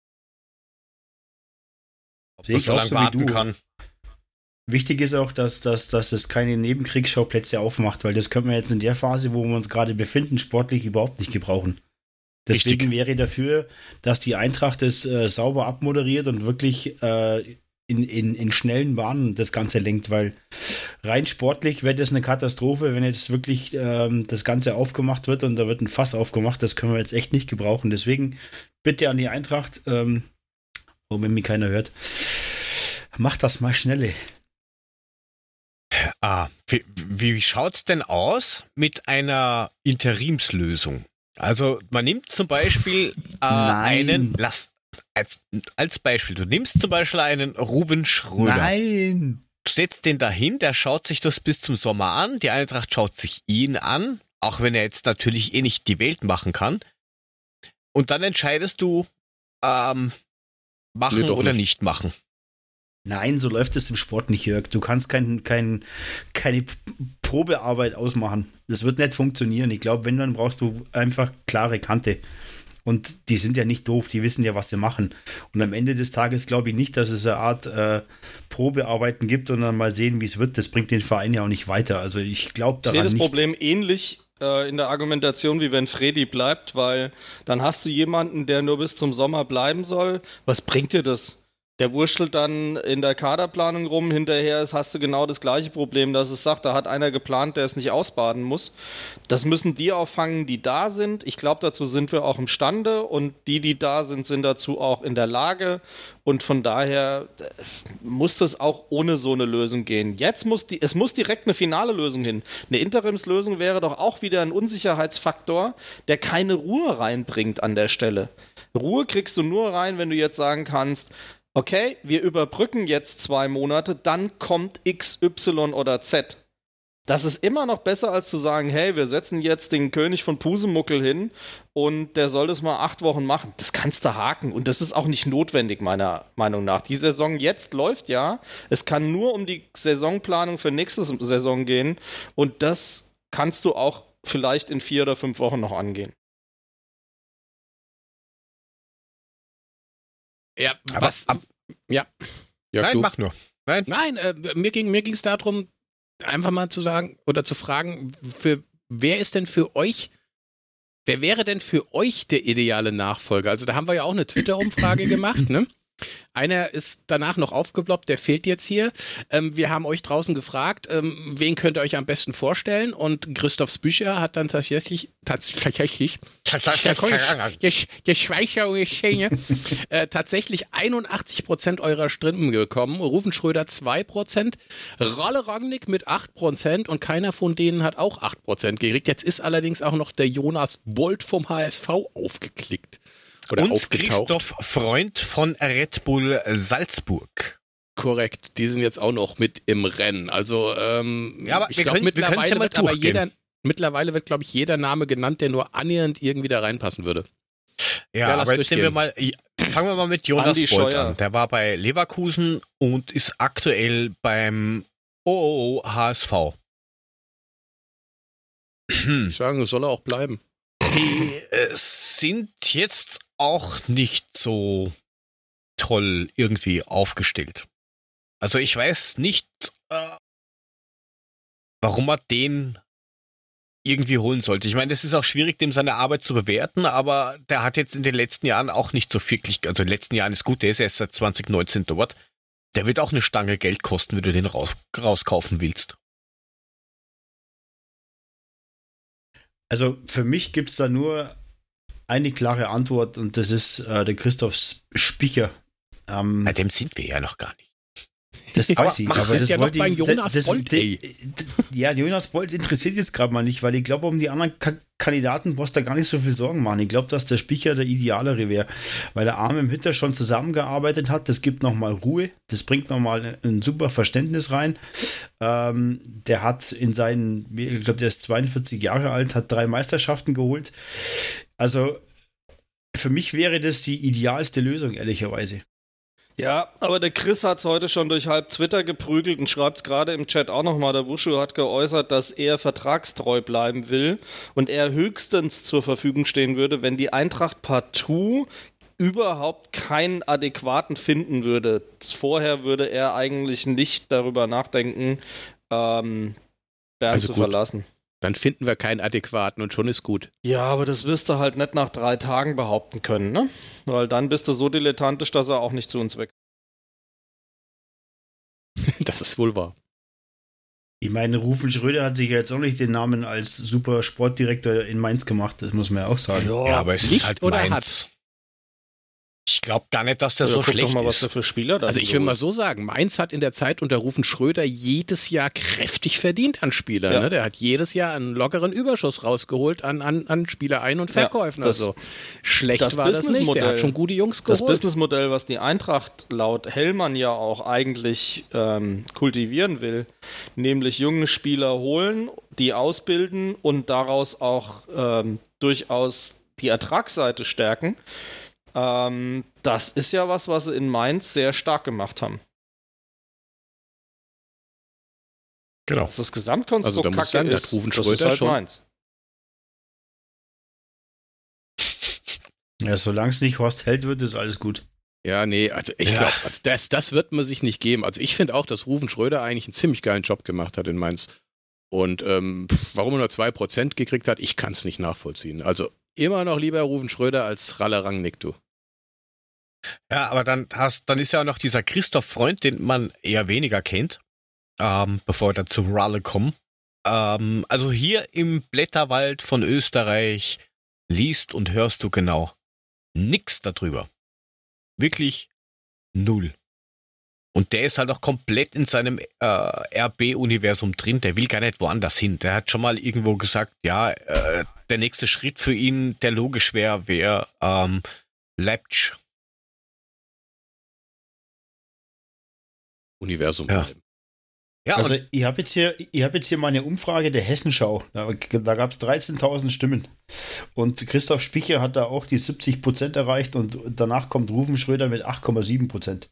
Ob Sehe man ich so auch lange so wie warten du. kann. Wichtig ist auch, dass, dass, dass es keine Nebenkriegsschauplätze aufmacht, weil das können wir jetzt in der Phase, wo wir uns gerade befinden, sportlich überhaupt nicht gebrauchen. Deswegen Richtig. wäre ich dafür, dass die Eintracht das äh, sauber abmoderiert und wirklich äh, in, in, in schnellen Bahnen das Ganze lenkt, weil rein sportlich wäre das eine Katastrophe, wenn jetzt wirklich ähm, das Ganze aufgemacht wird und da wird ein Fass aufgemacht. Das können wir jetzt echt nicht gebrauchen. Deswegen bitte an die Eintracht, ähm, oh, wenn mich keiner hört, macht das mal schnelle. Ah, wie, wie schaut's denn aus mit einer Interimslösung? Also man nimmt zum Beispiel äh, Nein. einen, lass, als, als Beispiel, du nimmst zum Beispiel einen Ruven Schröder. Nein! Setzt den dahin, der schaut sich das bis zum Sommer an, die Eintracht schaut sich ihn an, auch wenn er jetzt natürlich eh nicht die Welt machen kann. Und dann entscheidest du, ähm, machen Nee, doch oder nicht. nicht machen. Nein, so läuft es im Sport nicht, Jörg. Du kannst kein, kein, keine P- Probearbeit ausmachen. Das wird nicht funktionieren. Ich glaube, wenn, dann brauchst du einfach klare Kante. Und die sind ja nicht doof, die wissen ja, was sie machen. Und am Ende des Tages glaube ich nicht, dass es eine Art äh, Probearbeiten gibt und dann mal sehen, wie es wird. Das bringt den Verein ja auch nicht weiter. Also ich glaube Ich sehe daran das nicht. Problem ähnlich äh, in der Argumentation, wie wenn Fredi bleibt, weil dann hast du jemanden, der nur bis zum Sommer bleiben soll. Was bringt dir das? Der wurschtelt dann in der Kaderplanung rum, hinterher ist, hast du genau das gleiche Problem, dass es sagt, da hat einer geplant, der es nicht ausbaden muss. Das müssen die auffangen, die da sind. Ich glaube, dazu sind wir auch imstande und die, die da sind, sind dazu auch in der Lage. Und von daher äh, muss das auch ohne so eine Lösung gehen. Jetzt muss die, es muss direkt eine finale Lösung hin. Eine Interimslösung wäre doch auch wieder ein Unsicherheitsfaktor, der keine Ruhe reinbringt an der Stelle. Ruhe kriegst du nur rein, wenn du jetzt sagen kannst, okay, wir überbrücken jetzt zwei Monate, dann kommt X, Y oder Z. Das ist immer noch besser, als zu sagen, hey, wir setzen jetzt den König von Pusemuckel hin und der soll das mal acht Wochen machen. Das kannst du haken und das ist auch nicht notwendig, meiner Meinung nach. Die Saison jetzt läuft ja, es kann nur um die Saisonplanung für nächste Saison gehen und das kannst du auch vielleicht in vier oder fünf Wochen noch angehen. Ja, Aber was? ab- ja. Jörg, Nein, du? mach nur. Nein? Nein, äh, mir ging mir ging's darum, einfach mal zu sagen oder zu fragen, für wer ist denn für euch, wer wäre denn für euch der ideale Nachfolger? Also da haben wir ja auch eine Twitter-Umfrage gemacht, ne? Einer ist danach noch aufgeploppt, der fehlt jetzt hier. Ähm, wir haben euch draußen gefragt, ähm, wen könnt ihr euch am besten vorstellen? Und Christophs Bücher hat dann tatsächlich, tatsächlich, der Schweizer Szene, äh, tatsächlich einundachtzig Prozent eurer Stimmen gekommen. Rufen Schröder zwei Prozent, Ralle Rangnick mit acht Prozent und keiner von denen hat auch acht Prozent gekriegt. Jetzt ist allerdings auch noch der Jonas Bolt vom H S V aufgeklickt. Oder und aufgetaucht. Christoph Freund von Red Bull Salzburg. Korrekt, die sind jetzt auch noch mit im Rennen. Also ähm, ja, aber ich wir glaube, können, wir mittlerweile ja mal wird aber durchgehen. jeder, mittlerweile wird, glaube ich, jeder Name genannt, der nur annähernd irgendwie da reinpassen würde. Ja, Ja, lass aber jetzt nehmen wir mal, fangen wir mal mit Jonas Andi Bolt Scheuer. an. Der war bei Leverkusen und ist aktuell beim O O H S V. Ich sage, soll er auch bleiben. Die äh, sind jetzt auch nicht so toll irgendwie aufgestellt. Also ich weiß nicht, äh, warum man den irgendwie holen sollte. Ich meine, es ist auch schwierig, dem seine Arbeit zu bewerten, aber der hat jetzt in den letzten Jahren auch nicht so wirklich, also in den letzten Jahren ist gut, der ist erst seit zwanzig neunzehn dort. Der wird auch eine Stange Geld kosten, wenn du den raus, rauskaufen willst. Also für mich gibt es da nur eine klare Antwort und das ist äh, der Christoph Spicher. Ähm, Bei dem sind wir ja noch gar nicht. Das weiß Aber ich, mach aber es das ja noch wollte beim ich, Jonas das, Bolt, das, ey. Ja, Jonas Bolt interessiert jetzt gerade mal nicht, weil ich glaube, um die anderen Ka- Kandidaten brauchst du da gar nicht so viel Sorgen machen. Ich glaube, dass der Spicher der idealere wäre, weil der Arme im Hinter schon zusammengearbeitet hat. Das gibt nochmal Ruhe, das bringt nochmal ein super Verständnis rein. Ähm, der hat in seinen, ich glaube, der ist zweiundvierzig Jahre alt, hat drei Meisterschaften geholt. Also für mich wäre das die idealste Lösung, ehrlicherweise. Ja, aber der Chris hat es heute schon durch halb Twitter geprügelt und schreibt es gerade im Chat auch nochmal. Der Wushu hat geäußert, dass er vertragstreu bleiben will und er höchstens zur Verfügung stehen würde, wenn die Eintracht partout überhaupt keinen adäquaten finden würde. Vorher würde er eigentlich nicht darüber nachdenken, ähm, Bern Also zu gut. verlassen. Dann finden wir keinen adäquaten und schon ist gut. Ja, aber das wirst du halt nicht nach drei Tagen behaupten können, ne? Weil dann bist du so dilettantisch, dass er auch nicht zu uns weg. Das ist wohl wahr. Ich meine, Rufen Schröder hat sich ja jetzt auch nicht den Namen als super Sportdirektor in Mainz gemacht, das muss man ja auch sagen. Ja, aber es nicht ist halt oder Mainz. hat? Ich glaube gar nicht, dass der Oder so guck schlecht doch mal, was ist. da für Spieler da Also ich will mal so sagen, Mainz hat in der Zeit unter Rufen Schröder jedes Jahr kräftig verdient an Spielern. Ja. Ne? Der hat jedes Jahr einen lockeren Überschuss rausgeholt an, an, an Spieler ein- und Verkäufen. das- also schlecht das war das nicht. Der Businessmodell. hat schon gute Jungs Das geholt. Businessmodell, was die Eintracht laut Hellmann ja auch eigentlich ähm, kultivieren will, nämlich junge Spieler holen, die ausbilden und daraus auch ähm, durchaus die Ertragsseite stärken, ähm, das ist ja was, was sie in Mainz sehr stark gemacht haben. Genau. Dass das Gesamtkonstrukt Also da muss ich kacke sagen, da ist, hat Rufen das ist Schröder halt schon- Mainz. Ja, solange es nicht Horst Held wird, ist alles gut. Ja, nee, also ich Ja. glaube, das, das wird man sich nicht geben. Also ich finde auch, dass Rufen Schröder eigentlich einen ziemlich geilen Job gemacht hat in Mainz. Und ähm, pff, warum er nur zwei Prozent gekriegt hat, ich kann es nicht nachvollziehen. Also immer noch lieber Rufen Schröder als Ralle Rangnick, du. Ja, aber dann hast, dann ist ja auch noch dieser Christoph Freund, den man eher weniger kennt, ähm, bevor wir dann zu Ralle kommen. Ähm, also hier im Blätterwald von Österreich liest und hörst du genau nix darüber. Wirklich null. Und der ist halt auch komplett in seinem äh, R B-Universum drin. Der will gar nicht woanders hin. Der hat schon mal irgendwo gesagt, ja, äh, der nächste Schritt für ihn, der logisch wäre, wäre ähm, Leipzig. Universum. Ja. Ja, Also und, ich habe jetzt hier, ich habe jetzt hier mal eine Umfrage der Hessenschau. Da, da gab es dreizehntausend Stimmen. Und Christoph Spicher hat da auch die siebzig Prozent erreicht und danach kommt Rufen Schröder mit acht Komma sieben Prozent.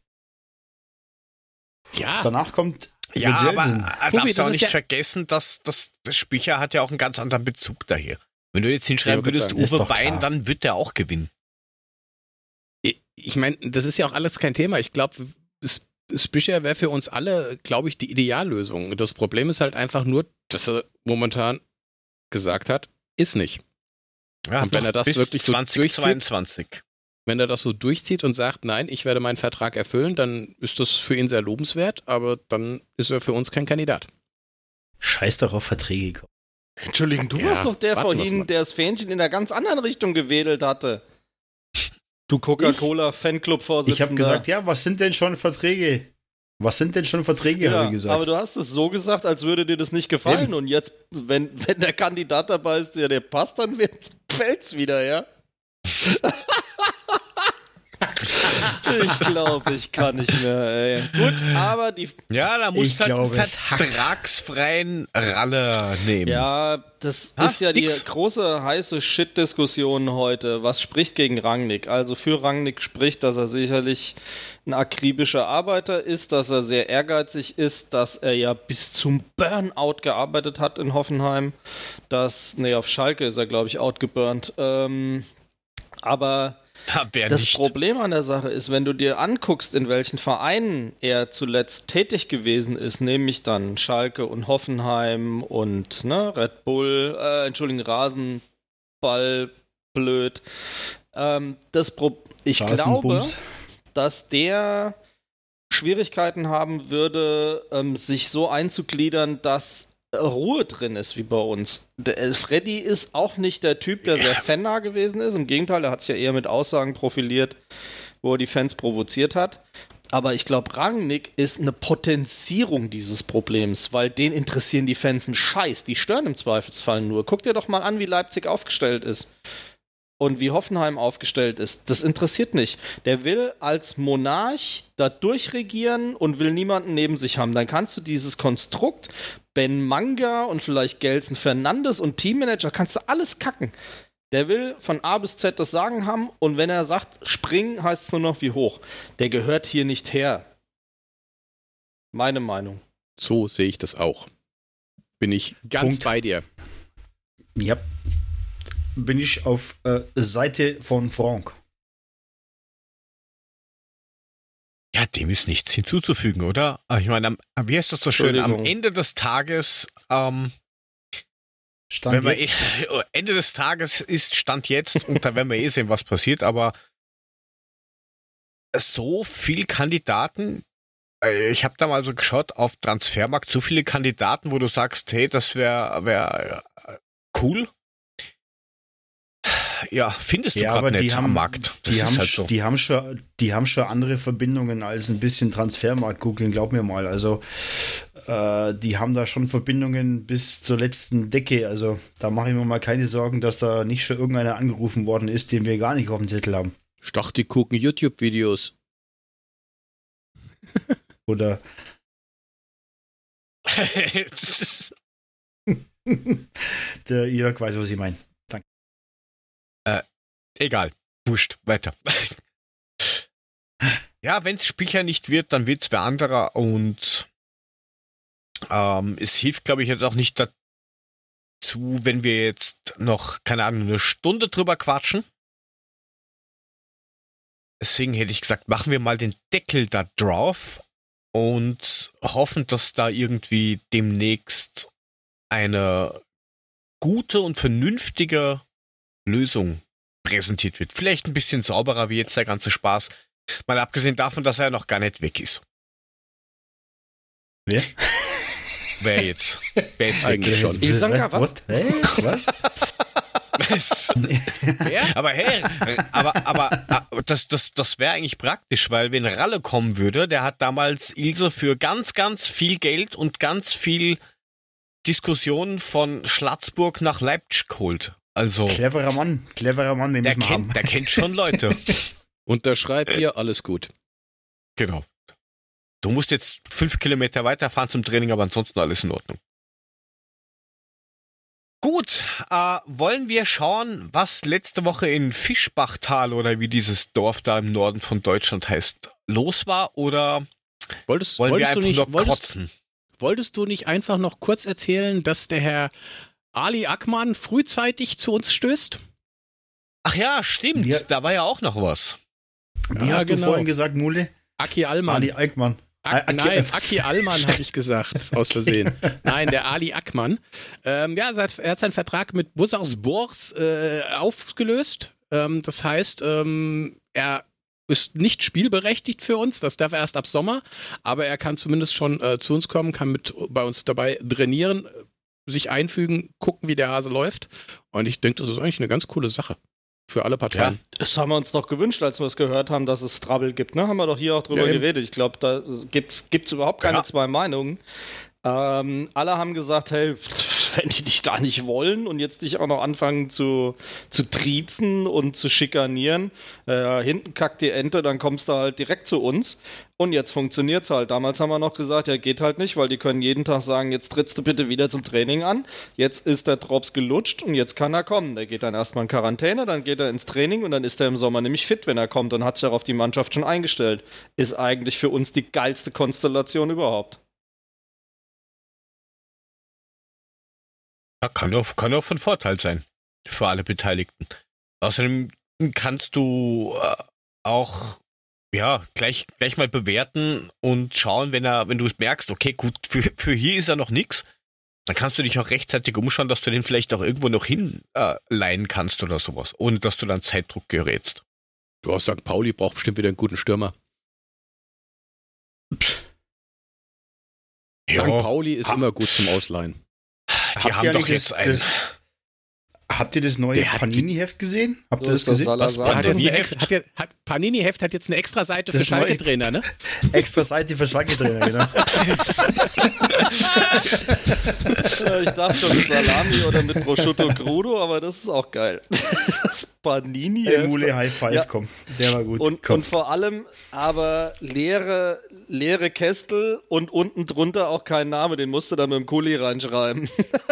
Ja, Danach kommt ja, The aber Jelsen. äh, Tobi, darfst du das auch ist nicht ja- vergessen, dass, dass der Spicher hat ja auch einen ganz anderen Bezug daher. Wenn du jetzt Ja, hinschreiben ich würd würdest, sagen, ist Uwe doch Bein, klar. dann wird der auch gewinnen. ich meine, das ist ja auch alles kein Thema. Ich glaube, es Spischer wäre für uns alle, glaube ich, die Ideallösung. Das Problem ist halt einfach nur, dass er momentan gesagt hat, ist nicht. Ja, und wenn er das bis wirklich so zweitausendzweiundzwanzig. durchzieht, wenn er das so durchzieht und sagt, nein, ich werde meinen Vertrag erfüllen, dann ist das für ihn sehr lobenswert, aber dann ist er für uns kein Kandidat. Scheiß doch auf Verträge. Entschuldigung, du Ja, warst doch der warten wir's vorhin, mal. der das Fähnchen in einer ganz anderen Richtung gewedelt hatte. Du Coca-Cola-Fanclub-Vorsitzender. Ich habe gesagt, ja, was sind denn schon Verträge? Was sind denn schon Verträge, habe Ja, ich gesagt. aber du hast es so gesagt, als würde dir das nicht gefallen. Eben. Und jetzt, wenn, wenn der Kandidat dabei ist, der, der passt, dann wird- fällt's wieder, ja? Ich glaube, ich kann nicht mehr, ey. Gut, aber die Ja, da musst Ich du halt glaube, einen es hackt. vertragsfreien Ralle nehmen. Ja, das Ha, ist ja nix. die große heiße Shit-Diskussion heute. Was spricht gegen Rangnick? Also für Rangnick spricht, dass er sicherlich ein akribischer Arbeiter ist, dass er sehr ehrgeizig ist, dass er ja bis zum Burnout gearbeitet hat in Hoffenheim. Dass, nee, auf Schalke ist er, glaube ich, outgeburnt. Ähm, aber Da wär das nicht. Problem an der Sache ist, wenn du dir anguckst, in welchen Vereinen er zuletzt tätig gewesen ist, nämlich dann Schalke und Hoffenheim und ne, Red Bull, äh, Entschuldigung, Rasenball, blöd. Ähm, das Pro ich glaube, Rasenbums. dass der Schwierigkeiten haben würde, ähm, sich so einzugliedern, dass Ruhe drin ist, wie bei uns. Der El Freddy ist auch nicht der Typ, der sehr fannah gewesen ist. Im Gegenteil, er hat sich ja eher mit Aussagen profiliert, wo er die Fans provoziert hat. Aber ich glaube, Rangnick ist eine Potenzierung dieses Problems, weil den interessieren die Fans einen Scheiß. Die stören im Zweifelsfall nur. Guck dir doch mal an, wie Leipzig aufgestellt ist. Und wie Hoffenheim aufgestellt ist, das interessiert nicht. Der will als Monarch da durchregieren und will niemanden neben sich haben. Dann kannst du dieses Konstrukt, Ben Manga und vielleicht Gelson Fernandes und Teammanager, kannst du alles kacken. Der will von A bis Z das Sagen haben und wenn er sagt, springen, heißt es nur noch wie hoch. Der gehört hier nicht her. Meine Meinung. So sehe ich das auch. Bin ich ganz Punkt. bei dir. Ja. Bin ich auf äh, Seite von Frank. Ja, dem ist nichts hinzuzufügen, oder? Aber ich meine, am- wie heißt das so schön? Am Entschuldigung. Ende des Tages, ähm, Stand wenn wir jetzt. eh, Ende des Tages ist Stand jetzt und da werden wir eh sehen, was passiert, aber so viel Kandidaten, äh, ich habe da mal so geschaut auf Transfermarkt, so viele Kandidaten, wo du sagst, hey, das wäre wär, äh, cool. Ja, findest du Ja, gerade aber die nicht am haben- Markt. Das Die ist haben, halt so. die, haben schon, die haben schon andere Verbindungen als ein bisschen Transfermarkt googeln, glaub mir mal. Also, äh, die haben da schon Verbindungen bis zur letzten Decke. Also, da mache ich mir mal keine Sorgen, dass da nicht schon irgendeiner angerufen worden ist, den wir gar nicht auf dem Zettel haben. Stach, die gucken YouTube-Videos. Oder Das ist- der Jörg weiß, was ich meine. Egal, wurscht, weiter. Ja, wenn es Spicher nicht wird, dann wird es wer anderer und ähm, es hilft, glaube ich, jetzt auch nicht dazu, wenn wir jetzt noch, keine Ahnung, eine Stunde drüber quatschen. Deswegen hätte ich gesagt, machen wir mal den Deckel da drauf und hoffen, dass da irgendwie demnächst eine gute und vernünftige Lösung präsentiert wird. Vielleicht ein bisschen sauberer wie jetzt der ganze Spaß. Mal abgesehen davon, dass er noch gar nicht weg ist. Wer? Wer jetzt? Wer ist Eigentlich schon. Ich sag ja, was? What? Hä? Was? Wer? Aber hey, aber, aber, aber das, das, das wäre eigentlich praktisch, weil wenn Ralle kommen würde, der hat damals Ilse für ganz, ganz viel Geld und ganz viel Diskussionen von Schlatzburg nach Leipzig geholt. Also, Cleverer Mann, cleverer Mann, den der müssen wir haben. kennt, der kennt schon Leute. Unterschreib hier, alles gut. Genau. Du musst jetzt fünf Kilometer weiterfahren zum Training, aber ansonsten alles in Ordnung. Gut, äh, wollen wir schauen, was letzte Woche in Fischbachtal oder wie dieses Dorf da im Norden von Deutschland heißt, los war oder Wolltest, wollen wir wolltest, du einfach nicht, nur wolltest, kotzen? wolltest du nicht einfach noch kurz erzählen, dass der Herr Ali Akman frühzeitig zu uns stößt? Ach ja, stimmt, Ja. da war ja auch noch was. Wie Ja, hast genau. du vorhin gesagt, Mule? Aki Allmann. Ali Eickmann. Ak- Aki- Nein, Aki Allmann habe ich gesagt, aus Versehen. Nein, der Ali Akman. Ähm, ja, er hat seinen Vertrag mit Bursaspor äh, aufgelöst. Ähm, das heißt, ähm, er ist nicht spielberechtigt für uns, das darf er erst ab Sommer, aber er kann zumindest schon äh, zu uns kommen, kann mit bei uns dabei trainieren, sich einfügen, gucken, wie der Hase läuft. Und ich denke, das ist eigentlich eine ganz coole Sache für alle Parteien. Ja, das haben wir uns doch gewünscht, als wir es gehört haben, dass es Trouble gibt. Ne? Haben wir doch hier auch drüber Ja, geredet. Ich glaube, da gibt's gibt's überhaupt keine Ja. zwei Meinungen. Ähm, alle haben gesagt, hey, wenn die dich da nicht wollen und jetzt dich auch noch anfangen zu, zu triezen und zu schikanieren, äh, hinten kackt die Ente, dann kommst du halt direkt zu uns. Und jetzt funktioniert's halt. Damals haben wir noch gesagt, ja, geht halt nicht, weil die können jeden Tag sagen, jetzt trittst du bitte wieder zum Training an. Jetzt ist der Drops gelutscht und jetzt kann er kommen. Der geht dann erstmal in Quarantäne, dann geht er ins Training und dann ist er im Sommer nämlich fit, wenn er kommt und hat sich darauf die Mannschaft schon eingestellt. Ist eigentlich für uns die geilste Konstellation überhaupt. Ja, kann auch, kann auch von Vorteil sein für alle Beteiligten. Außerdem kannst du äh, auch ja gleich gleich mal bewerten und schauen, wenn er, wenn du merkst, okay, gut, für, für hier ist er noch nix, dann kannst du dich auch rechtzeitig umschauen, dass du den vielleicht auch irgendwo noch hinleihen äh, leihen kannst oder sowas, ohne dass du dann Zeitdruck gerätst. Du hast Sankt Pauli braucht bestimmt wieder einen guten Stürmer. Ja, Sankt Pauli ist ha- immer gut zum Ausleihen. die Habt haben ihr doch eigentlich jetzt das, einen. das, habt ihr das neue Der hat Panini-Heft gesehen? Habt So ihr ist das das gesehen? Salazar. Der hat jetzt eine Panini-Heft. extra, hat, ja- hat, Panini-Heft hat jetzt eine extra Seite Das für Schalke neue- Trainer, ne? Extra Seite für Schalke-Trainer, genau. Äh, ich dachte schon mit Salami oder mit Prosciutto Crudo, aber das ist auch geil. Das Panini. Hey, Mule, High Five, Ja. komm. Der war gut. Und, komm. und vor allem aber leere, leere Kästel und unten drunter auch kein Name, den musst du dann mit dem Kuli reinschreiben.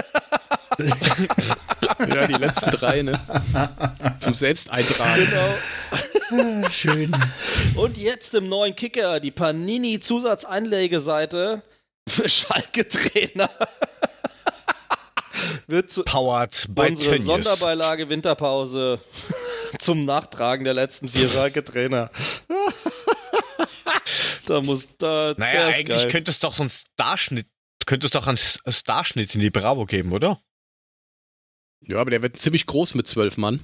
Ja, die letzten drei, ne? Zum Selbsteintragen. Genau. Schön. Und jetzt im neuen Kicker die Panini-Zusatzeinlegeseite für Schalke-Trainer. Wird zu, Powered by unsere Tönnies. Sonderbeilage Winterpause zum Nachtragen der letzten vier Schalke-Trainer. Da muss, da, Naja, der ist eigentlich geil. könnte es doch so einen Starschnitt, könnte es doch einen S- Starschnitt in die Bravo geben, oder? Ja, aber der wird ziemlich groß mit zwölf Mann.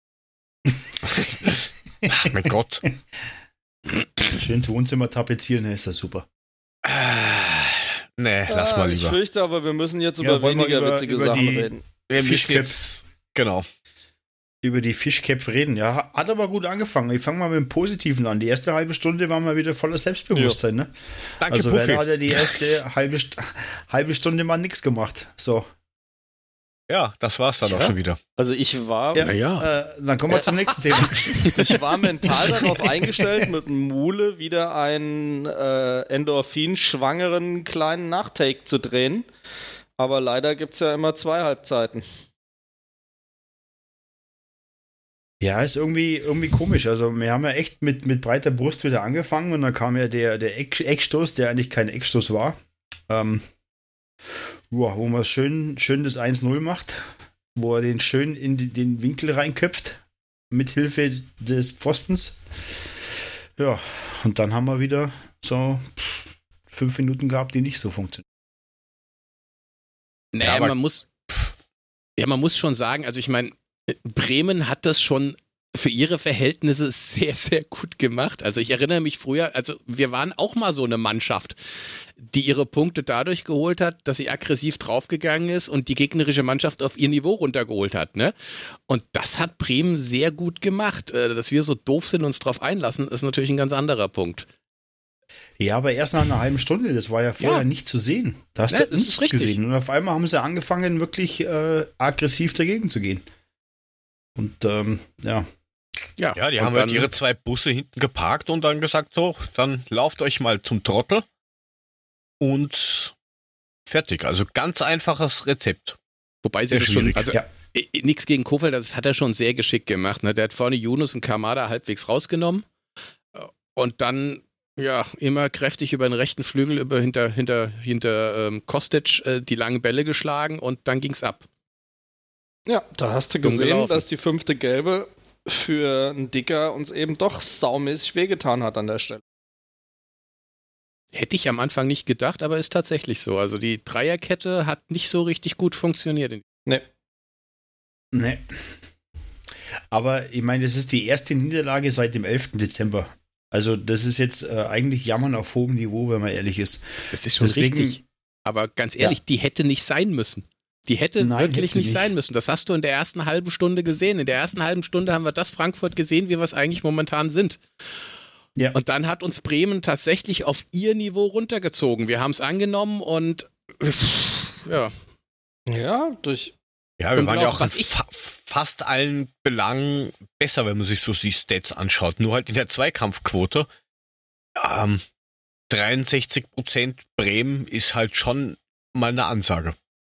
Ach, mein Gott. Schön ins Wohnzimmer tapezieren, ist das super. Ah, nee, lass Ah, mal Ich lieber. fürchte aber, wir müssen jetzt Ja, über wollen wir weniger über- witzige über Sachen die- reden. Wir müssen Fischköpfe. jetzt, genau. Über die Fischköpfe reden. Ja, hat aber gut angefangen. Ich fange mal mit dem Positiven an. Die erste halbe Stunde waren wir wieder voller Selbstbewusstsein, ne? Danke, Also Puffy. Werder hat ja die erste halbe, St halbe Stunde mal nichts gemacht. So. Ja, das war's dann Ja. auch schon wieder. Also ich war, Ja, Naja. Äh, dann kommen wir zum nächsten Thema. ich war mental darauf eingestellt, mit dem Mule wieder einen äh, Endorphin-schwangeren kleinen Nachtake zu drehen. Aber leider gibt es ja immer zwei Halbzeiten. Ja, ist irgendwie, irgendwie komisch. Also wir haben ja echt mit, mit breiter Brust wieder angefangen und dann kam ja der, der Eck, Eckstoß, der eigentlich kein Eckstoß war. Ähm, ja, wo man schön, schön das eins null macht, wo er den schön in die, den Winkel reinköpft, mit Hilfe des Pfostens. Ja, und dann haben wir wieder so pff, fünf Minuten gehabt, die nicht so funktionieren. Naja, aber- man muss, ja, man muss schon sagen, also ich meine, Bremen hat das schon für ihre Verhältnisse sehr, sehr gut gemacht. Also ich erinnere mich früher, also wir waren auch mal so eine Mannschaft, die ihre Punkte dadurch geholt hat, dass sie aggressiv draufgegangen ist und die gegnerische Mannschaft auf ihr Niveau runtergeholt hat, ne? Und das hat Bremen sehr gut gemacht. Äh, Dass wir so doof sind, uns drauf einlassen, ist natürlich ein ganz anderer Punkt. Ja, aber erst nach einer halben Stunde, das war ja vorher Ja. nicht zu sehen. Da hast Ja, du das ist nichts richtig. gesehen. Und auf einmal haben sie angefangen, wirklich äh, aggressiv dagegen zu gehen. Und ähm, ja, Ja, Ja, die und haben dann, halt ihre zwei Busse hinten geparkt und dann gesagt, so, dann lauft euch mal zum Trottel und fertig. Also ganz einfaches Rezept. Wobei sie Sehr das schon, schwierig. also Ja. nichts gegen Kofeld, das hat er schon sehr geschickt gemacht. Ne? Der hat vorne Yunus und Kamada halbwegs rausgenommen und dann ja immer kräftig über den rechten Flügel über hinter hinter hinter ähm, Kostic äh, die langen Bälle geschlagen und dann ging's ab. Ja, da hast du Dumm gesehen, gelaufen. dass die fünfte Gelbe für einen Dicker uns eben doch saumäßig wehgetan hat an der Stelle. Hätte ich am Anfang nicht gedacht, aber ist tatsächlich so. Also die Dreierkette hat nicht so richtig gut funktioniert. Nee. Nee. Aber ich meine, das ist die erste Niederlage seit dem elften Dezember. Also das ist jetzt äh, eigentlich Jammern auf hohem Niveau, wenn man ehrlich ist. Das ist schon Deswegen, richtig. Aber ganz ehrlich, ja. die hätte nicht sein müssen. Die hätte Nein, wirklich hätte nicht, nicht sein müssen. Das hast du in der ersten halben Stunde gesehen. In der ersten halben Stunde haben wir das Frankfurt gesehen, wie wir es eigentlich momentan sind. Ja. Und dann hat uns Bremen tatsächlich auf ihr Niveau runtergezogen. Wir haben es angenommen und ja. Ja, durch. Ja, wir Und waren noch, ja auch in was ich- fa fast allen Belangen besser, wenn man sich so die Stats anschaut. Nur halt in der Zweikampfquote. Ähm, dreiundsechzig Prozent Bremen ist halt schon mal eine Ansage.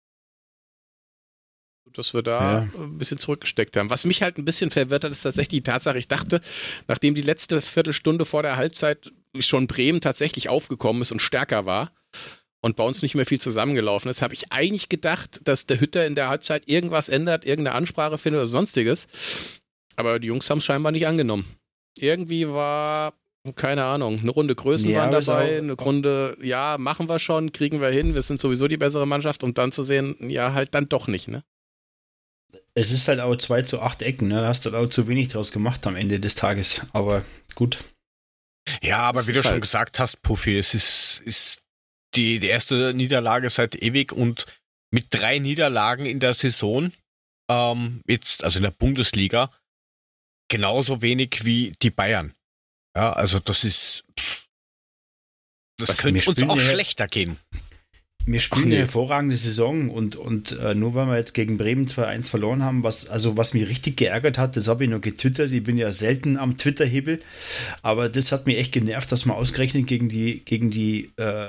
Dass wir da Ja. ein bisschen zurückgesteckt haben. Was mich halt ein bisschen verwirrt hat, ist tatsächlich die Tatsache, ich dachte, nachdem die letzte Viertelstunde vor der Halbzeit schon Bremen tatsächlich aufgekommen ist und stärker war und bei uns nicht mehr viel zusammengelaufen ist, habe ich eigentlich gedacht, dass der Hütter in der Halbzeit irgendwas ändert, irgendeine Ansprache findet oder sonstiges. Aber die Jungs haben es scheinbar nicht angenommen. Irgendwie war, keine Ahnung, eine Runde Größen Ja, waren aber ist dabei, auch- eine Runde, ja, machen wir schon, kriegen wir hin, wir sind sowieso die bessere Mannschaft, um dann zu sehen, ja, halt dann doch nicht, ne? Es ist halt auch zwei zu acht Ecken, ne? Da hast du halt auch zu wenig draus gemacht am Ende des Tages. Aber gut. Ja, aber Das wie ist du schon halt- gesagt hast, Puffy, es ist, ist die, die erste Niederlage seit ewig und mit drei Niederlagen in der Saison, ähm, jetzt, also in der Bundesliga, genauso wenig wie die Bayern. Ja, also das ist, pff, das Was, wir könnte uns spielen auch ja- schlechter gehen. Wir spielen Ach, nee. eine hervorragende Saison und, und äh, nur weil wir jetzt gegen Bremen zwei eins verloren haben, was, also was mich richtig geärgert hat, das habe ich noch getwittert, ich bin ja selten am Twitter-Hebel, aber das hat mich echt genervt, dass man ausgerechnet gegen die, gegen die äh,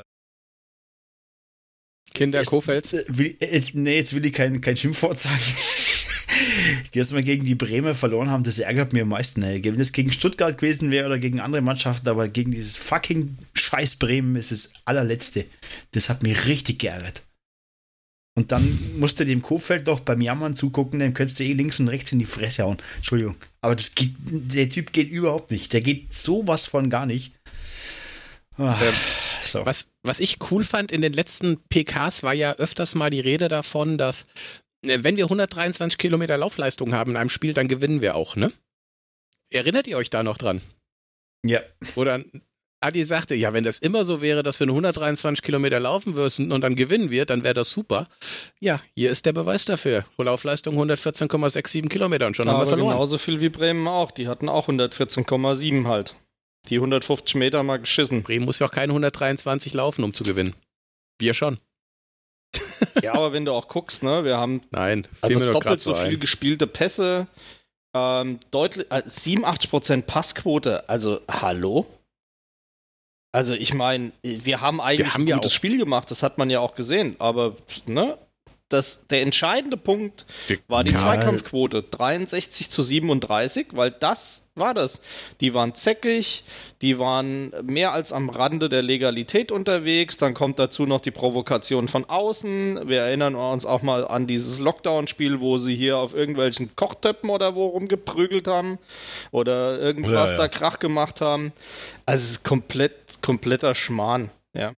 Kinder Jetzt- Kofelds. äh, will, äh, nee, jetzt will ich kein, kein Schimpfwort sagen. Dass wir gegen die Bremer verloren haben, das ärgert mich am meisten. Ey. Wenn es gegen Stuttgart gewesen wäre oder gegen andere Mannschaften, aber gegen dieses fucking Scheiß Bremen ist das allerletzte. Das hat mich richtig geärgert. Und dann musste dem Kofeld doch beim Jammern zugucken, dem könntest du eh links und rechts in die Fresse hauen. Entschuldigung. Aber das geht, der Typ geht überhaupt nicht. Der geht sowas von gar nicht. Ah, Ähm, so. Was, was ich cool fand in den letzten P Ks war ja öfters mal die Rede davon, dass äh, wenn wir hundertdreiundzwanzig Kilometer Laufleistung haben in einem Spiel, dann gewinnen wir auch, ne? Erinnert ihr euch da noch dran? Ja. Oder Adi sagte, ja, wenn das immer so wäre, dass wir nur hundertdreiundzwanzig Kilometer laufen müssen und dann gewinnen wir, dann wäre das super. Ja, hier ist der Beweis dafür. Laufleistung hundertvierzehn Komma siebenundsechzig Kilometer und schon haben wir Aber verloren. genauso viel wie Bremen auch. Die hatten auch hundertvierzehn Komma sieben halt. Die hundertfünfzig Meter mal geschissen. Bremen muss ja auch keine hundertdreiundzwanzig laufen, um zu gewinnen. Wir schon. Ja, aber wenn du auch guckst, ne, wir haben Nein, fiel also mir doch doppelt grad so so viel ein. gespielte Pässe, ähm, deutlich, äh, siebenundachtzig Prozent Passquote. Also, hallo? Also, ich meine, wir haben eigentlich haben ein ja gutes auch- Spiel gemacht, das hat man ja auch gesehen. Aber, ne, das, der entscheidende Punkt war die Ja. Zweikampfquote. dreiundsechzig zu siebenunddreißig, weil das war das. Die waren zäckig, die waren mehr als am Rande der Legalität unterwegs. Dann kommt dazu noch die Provokation von außen. Wir erinnern uns auch mal an dieses Lockdown-Spiel, wo sie hier auf irgendwelchen Kochtöpfen oder wo rumgeprügelt haben oder irgendwas Ja, ja. da Krach gemacht haben. Also es ist komplett, kompletter Schmarrn. Ja.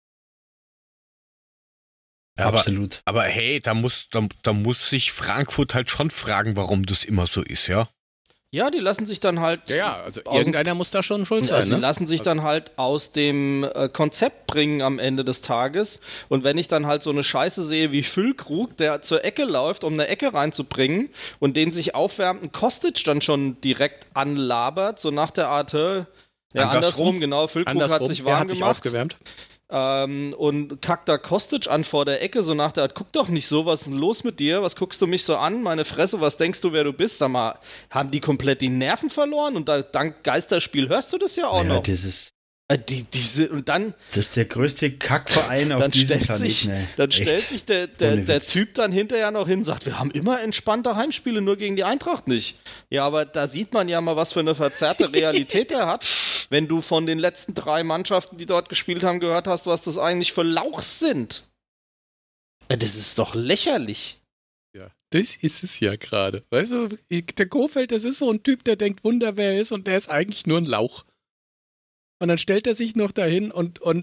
Aber, Absolut. aber hey, da muss, da, da muss sich Frankfurt halt schon fragen, warum das immer so ist, ja? Ja, die lassen sich dann halt Ja, ja, also Aus dem- irgendeiner muss da schon schuld sein, Also sie ne? lassen sich dann halt aus dem äh, Konzept bringen am Ende des Tages. Und wenn ich dann halt so eine Scheiße sehe wie Füllkrug, der zur Ecke läuft, um eine Ecke reinzubringen und den sich aufwärmenden Kostic dann schon direkt anlabert, so nach der Art, hä? Ja, Andersrum? andersrum, genau. Füllkrug hat Andersrum, sich er warm hat sich gemacht. aufgewärmt. Ähm, und kackt da Kostic an vor der Ecke, so nach der Art, guck doch nicht so, was ist denn los mit dir? Was guckst du mich so an? Meine Fresse, was denkst du, wer du bist? Sag mal, haben die komplett die Nerven verloren? Und da, dank Geisterspiel hörst du das ja auch Ja, noch. das ist, Äh, Die, diese, und dann, das ist der größte Kackverein auf dann diesem stellt Planeten. sich, ey. dann Echt. stellt sich der, der, Ohne der Witz. Typ dann hinterher noch hin und sagt, wir haben immer entspannte Heimspiele, nur gegen die Eintracht nicht. Ja, aber da sieht man ja mal, was für eine verzerrte Realität er hat, wenn du von den letzten drei Mannschaften, die dort gespielt haben, gehört hast, was das eigentlich für Lauchs sind. Äh, Das ist doch lächerlich. Ja, das ist es ja gerade. Weißt du, der Kofeld, das ist so ein Typ, der denkt Wunder, wer er ist und der ist eigentlich nur ein Lauch. Und dann stellt er sich noch dahin und, und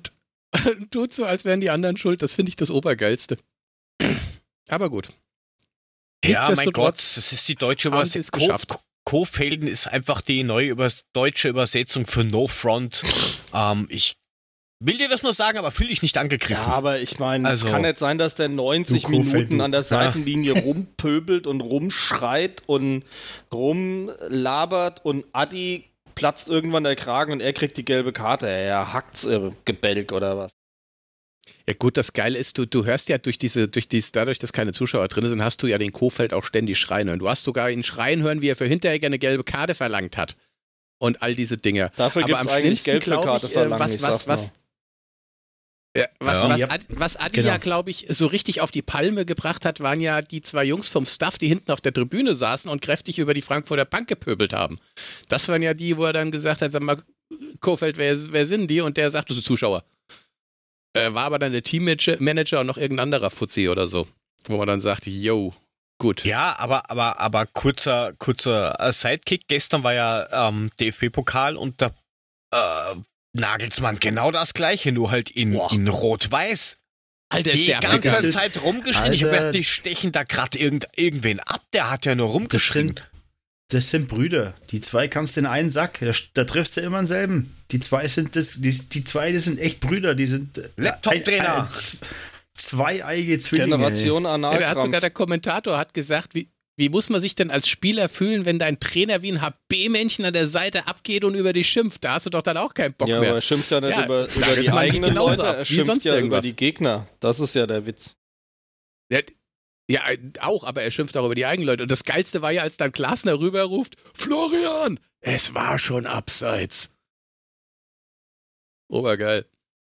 tut so, als wären die anderen schuld. Das finde ich das Obergeilste. Aber gut. Ja, mein Gott, das ist die deutsche Übersetzung. Co- Kofelden ist einfach die neue Übers- deutsche Übersetzung für No Front. ähm, ich will dir das nur sagen, aber fühle dich nicht angegriffen. Ja, aber ich meine, Also, es kann nicht sein, dass der neunzig du Kofeld, Minuten du. an der Seitenlinie rumpöbelt und rumschreit und rumlabert und Adi platzt irgendwann der Kragen und er kriegt die gelbe Karte. Er hackt's äh, Gebälk oder was. Ja gut, das Geile ist, du, du hörst ja durch diese, durch dies, dadurch, dass keine Zuschauer drin sind, hast du ja den Kofeld auch ständig schreien hören. Du hast sogar ihn schreien hören, wie er für Hinteregger eine gelbe Karte verlangt hat. Und all diese Dinge. Dafür Aber gibt's am eigentlich schlimmsten, gelbe Karte glaub ich, äh, verlangen, was, ich was, sag's was, mal. Ja, was, Ja. was, Ja. Adi, was Adi Genau. ja, glaube ich, so richtig auf die Palme gebracht hat, waren ja die zwei Jungs vom Staff, die hinten auf der Tribüne saßen und kräftig über die Frankfurter Bank gepöbelt haben. Das waren ja die, wo er dann gesagt hat, sag mal, Kofeld, wer, wer sind die? Und der sagt, das sind Zuschauer. Äh, war aber dann der Teammanager und noch irgendein anderer Fuzzi oder so. Wo man dann sagt, yo, gut. Ja, aber, aber, aber kurzer, kurzer äh, Sidekick. Gestern war ja ähm, D F B-Pokal und da äh, Nagelsmann genau das Gleiche, nur halt in, in Rot-Weiß. Alter, Die der ganze Das ist- Zeit rumgeschrien. Ich hab Alter. gedacht, die stechen da gerade irgend, irgendwen ab. Der hat ja nur rumgeschrien. sind, das sind Brüder. Die zwei kannst du in einen Sack. Da, da triffst du immer denselben. Die zwei sind das, die, die zwei, das sind echt Brüder. Die sind äh, Laptop-Trainer. ein- ein- Zweieige Zwillinge. Generation Ja, der hat Analkrampf. sogar der Kommentator hat gesagt, wie, wie muss man sich denn als Spieler fühlen, wenn dein Trainer wie ein H B-Männchen an der Seite abgeht und über dich schimpft? Da hast du doch dann auch keinen Bock Ja, mehr. aber er schimpft ja nicht Ja, über, da über geht's die mal eigenen genauso Leute, ab, er wie schimpft sonst ja irgendwas. über die Gegner. Das ist ja der Witz. Ja, ja, auch, aber er schimpft auch über die eigenen Leute. Und das Geilste war ja, als dann Glasner rüberruft, Florian, es war schon abseits. Obergeil.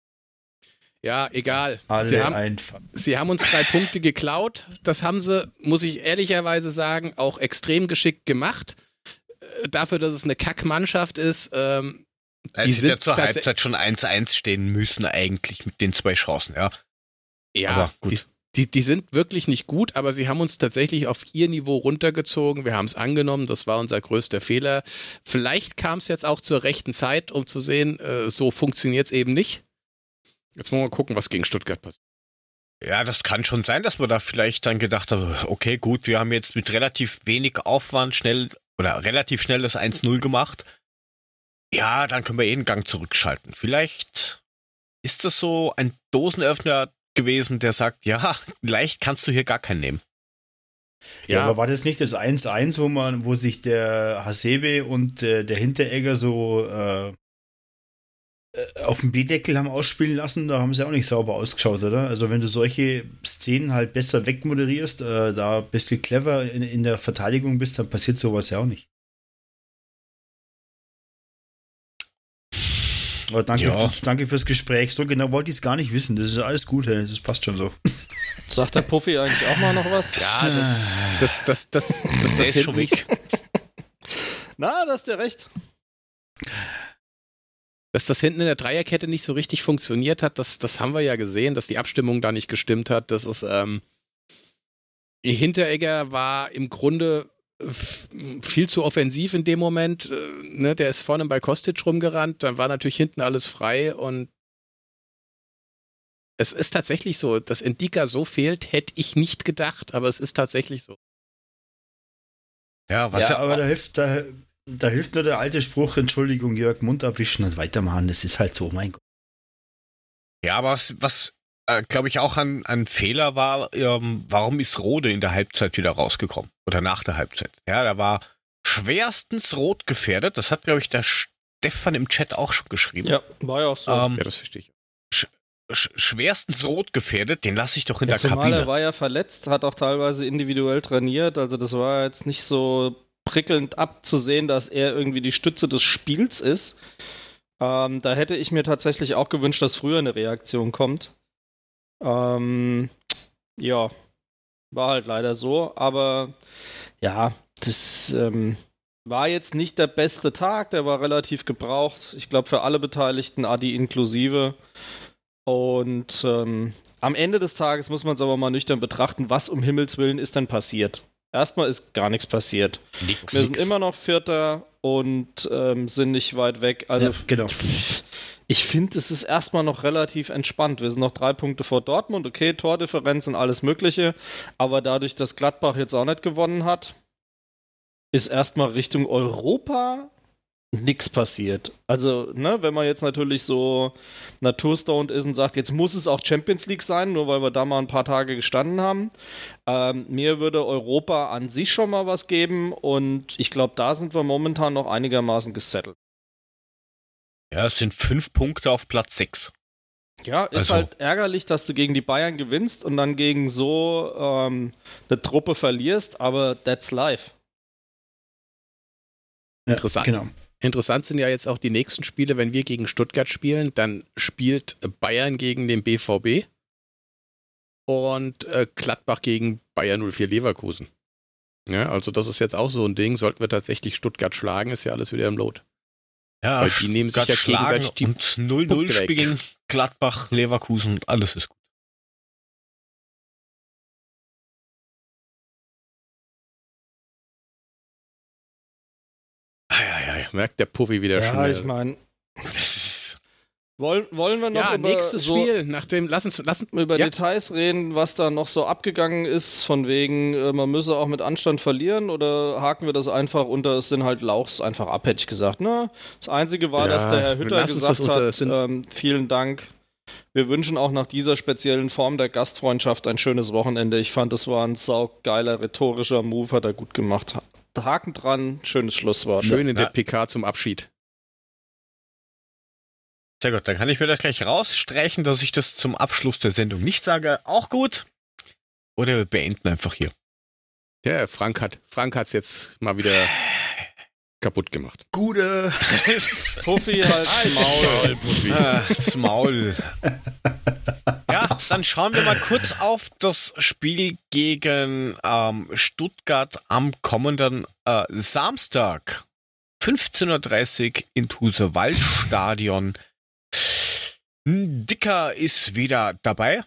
Ja, egal. Sie Alle haben, einfach. sie haben uns drei Punkte geklaut. Das haben sie, muss ich ehrlicherweise sagen, auch extrem geschickt gemacht. Äh, Dafür, dass es eine Kackmannschaft ist. Ähm, Es die hätte sind ja zur tats- Halbzeit schon eins eins stehen müssen eigentlich mit den zwei Chancen, ja. Ja, Aber gut. Die, die, die sind wirklich nicht gut, aber sie haben uns tatsächlich auf ihr Niveau runtergezogen. Wir haben es angenommen, das war unser größter Fehler. Vielleicht kam es jetzt auch zur rechten Zeit, um zu sehen, äh, so funktioniert es eben nicht. Jetzt wollen wir mal gucken, was gegen Stuttgart passiert. Ja, das kann schon sein, dass man da vielleicht dann gedacht hat, okay, gut, wir haben jetzt mit relativ wenig Aufwand schnell oder relativ schnell das eins null gemacht. Ja, dann können wir eh einen Gang zurückschalten. Vielleicht ist das so ein Dosenöffner gewesen, der sagt, ja, leicht kannst du hier gar keinen nehmen. Ja, Ja. aber war das nicht das eins eins, wo man, wo sich der Hasebe und äh, der Hinteregger so äh, äh, auf dem B-Deckel haben ausspielen lassen? Da haben sie auch nicht sauber ausgeschaut, oder? Also wenn du solche Szenen halt besser wegmoderierst, äh, da ein bisschen clever in, in der Verteidigung bist, dann passiert sowas ja auch nicht. Aber danke, Ja. danke fürs Gespräch. So genau wollte ich es gar nicht wissen. Das ist alles gut, hey. Das passt schon so. Sagt der Puffy eigentlich auch mal noch was? Ja, das, das, das, das, das, das, Der ist schon hinten weg. Na, da hast du recht. Dass das hinten in der Dreierkette nicht so richtig funktioniert hat, das, das haben wir ja gesehen, dass die Abstimmung da nicht gestimmt hat. Das ist, ähm, Hinteregger war im Grunde f- viel zu offensiv in dem Moment. Äh, ne? Der ist vorne bei Kostic rumgerannt, dann war natürlich hinten alles frei und es ist tatsächlich so, dass Ndika so fehlt, hätte ich nicht gedacht, aber es ist tatsächlich so. Ja, was ja, ja, aber da hilft, da, da hilft nur der alte Spruch, Entschuldigung, Jörg, Mund abwischen und weitermachen. Das ist halt so, mein Gott. ja, aber was, was äh, glaube ich auch ein, ein Fehler war, ähm, warum ist Rode in der Halbzeit wieder rausgekommen? Oder nach der Halbzeit? Ja, da war schwerstens rot gefährdet. Das hat, glaube ich, der Stefan im Chat auch schon geschrieben. Ja, war ja auch so. Ähm, Ja, das verstehe ich. sch schwerstens rot gefährdet, den lasse ich doch in Ja, der zumal er Kabine. war ja verletzt, hat auch teilweise individuell trainiert, also das war jetzt nicht so prickelnd abzusehen, dass er irgendwie die Stütze des Spiels ist. Ähm, da hätte ich mir tatsächlich auch gewünscht, dass früher eine Reaktion kommt. Ähm, ja, war halt leider so, aber ja, das ähm, war jetzt nicht der beste Tag, der war relativ gebraucht. Ich glaube für alle Beteiligten, Adi inklusive. Und ähm, am Ende des Tages muss man es aber mal nüchtern betrachten, was um Himmels Willen ist denn passiert. Erstmal ist gar nichts passiert. Nix. Wir sind immer noch Vierter und ähm, sind nicht weit weg. Also Ja, genau. Ich finde, es ist erstmal noch relativ entspannt. Wir sind noch drei Punkte vor Dortmund. Okay, Tordifferenz und alles Mögliche. Aber dadurch, dass Gladbach jetzt auch nicht gewonnen hat, ist erstmal Richtung Europa nichts passiert. Also, ne, wenn man jetzt natürlich so naturstoned ist und sagt, jetzt muss es auch Champions League sein, nur weil wir da mal ein paar Tage gestanden haben. Ähm, mir würde Europa an sich schon mal was geben und ich glaube, da sind wir momentan noch einigermaßen gesettelt. Ja, es sind fünf Punkte auf Platz sechs. Ja, ist Also. halt ärgerlich, dass du gegen die Bayern gewinnst und dann gegen so ähm, eine Truppe verlierst, aber that's life. Ja, Interessant. Genau. Interessant sind ja jetzt auch die nächsten Spiele, wenn wir gegen Stuttgart spielen, dann spielt Bayern gegen den B V B und äh, Gladbach gegen Bayer null vier Leverkusen. Ja, also das ist jetzt auch so ein Ding, sollten wir tatsächlich Stuttgart schlagen, ist ja alles wieder im Lot. Ja, Weil die nehmen sich ja gegenseitig die und null null Punkte weg. spielen, Gladbach, Leverkusen, alles ist gut. Ah, ja, ja, ja. Merkt der Puffy wieder Ja, schnell. ich meine, Das ist, wollen, wollen wir noch Ja, über, nächstes so, Spiel, nach dem, lass uns, lass uns, über ja. Details reden, was da noch so abgegangen ist, von wegen, äh, man müsse auch mit Anstand verlieren, oder haken wir das einfach unter, es sind halt Lauchs einfach ab, hätte ich gesagt. Na, das Einzige war, Ja, dass der Herr Hütter lass uns das gesagt unter- hat, es sind- ähm, vielen Dank. Wir wünschen auch nach dieser speziellen Form der Gastfreundschaft ein schönes Wochenende. Ich fand, das war ein saugeiler rhetorischer Move, hat er gut gemacht. Haken dran, schönes Schlusswort. Schön in der Ja. P K zum Abschied. sehr gut, dann kann ich mir das gleich rausstreichen, dass ich das zum Abschluss der Sendung nicht sage. Auch gut. Oder wir beenden einfach hier. Ja, Frank hat Frank hat's jetzt mal wieder kaputt gemacht. Gute. Puffy halt Maul. Ah, das Maul. Ja, dann schauen wir mal kurz auf das Spiel gegen ähm, Stuttgart am kommenden äh, Samstag. fünfzehn Uhr dreißig in Husewaldstadion. Dicker ist wieder dabei.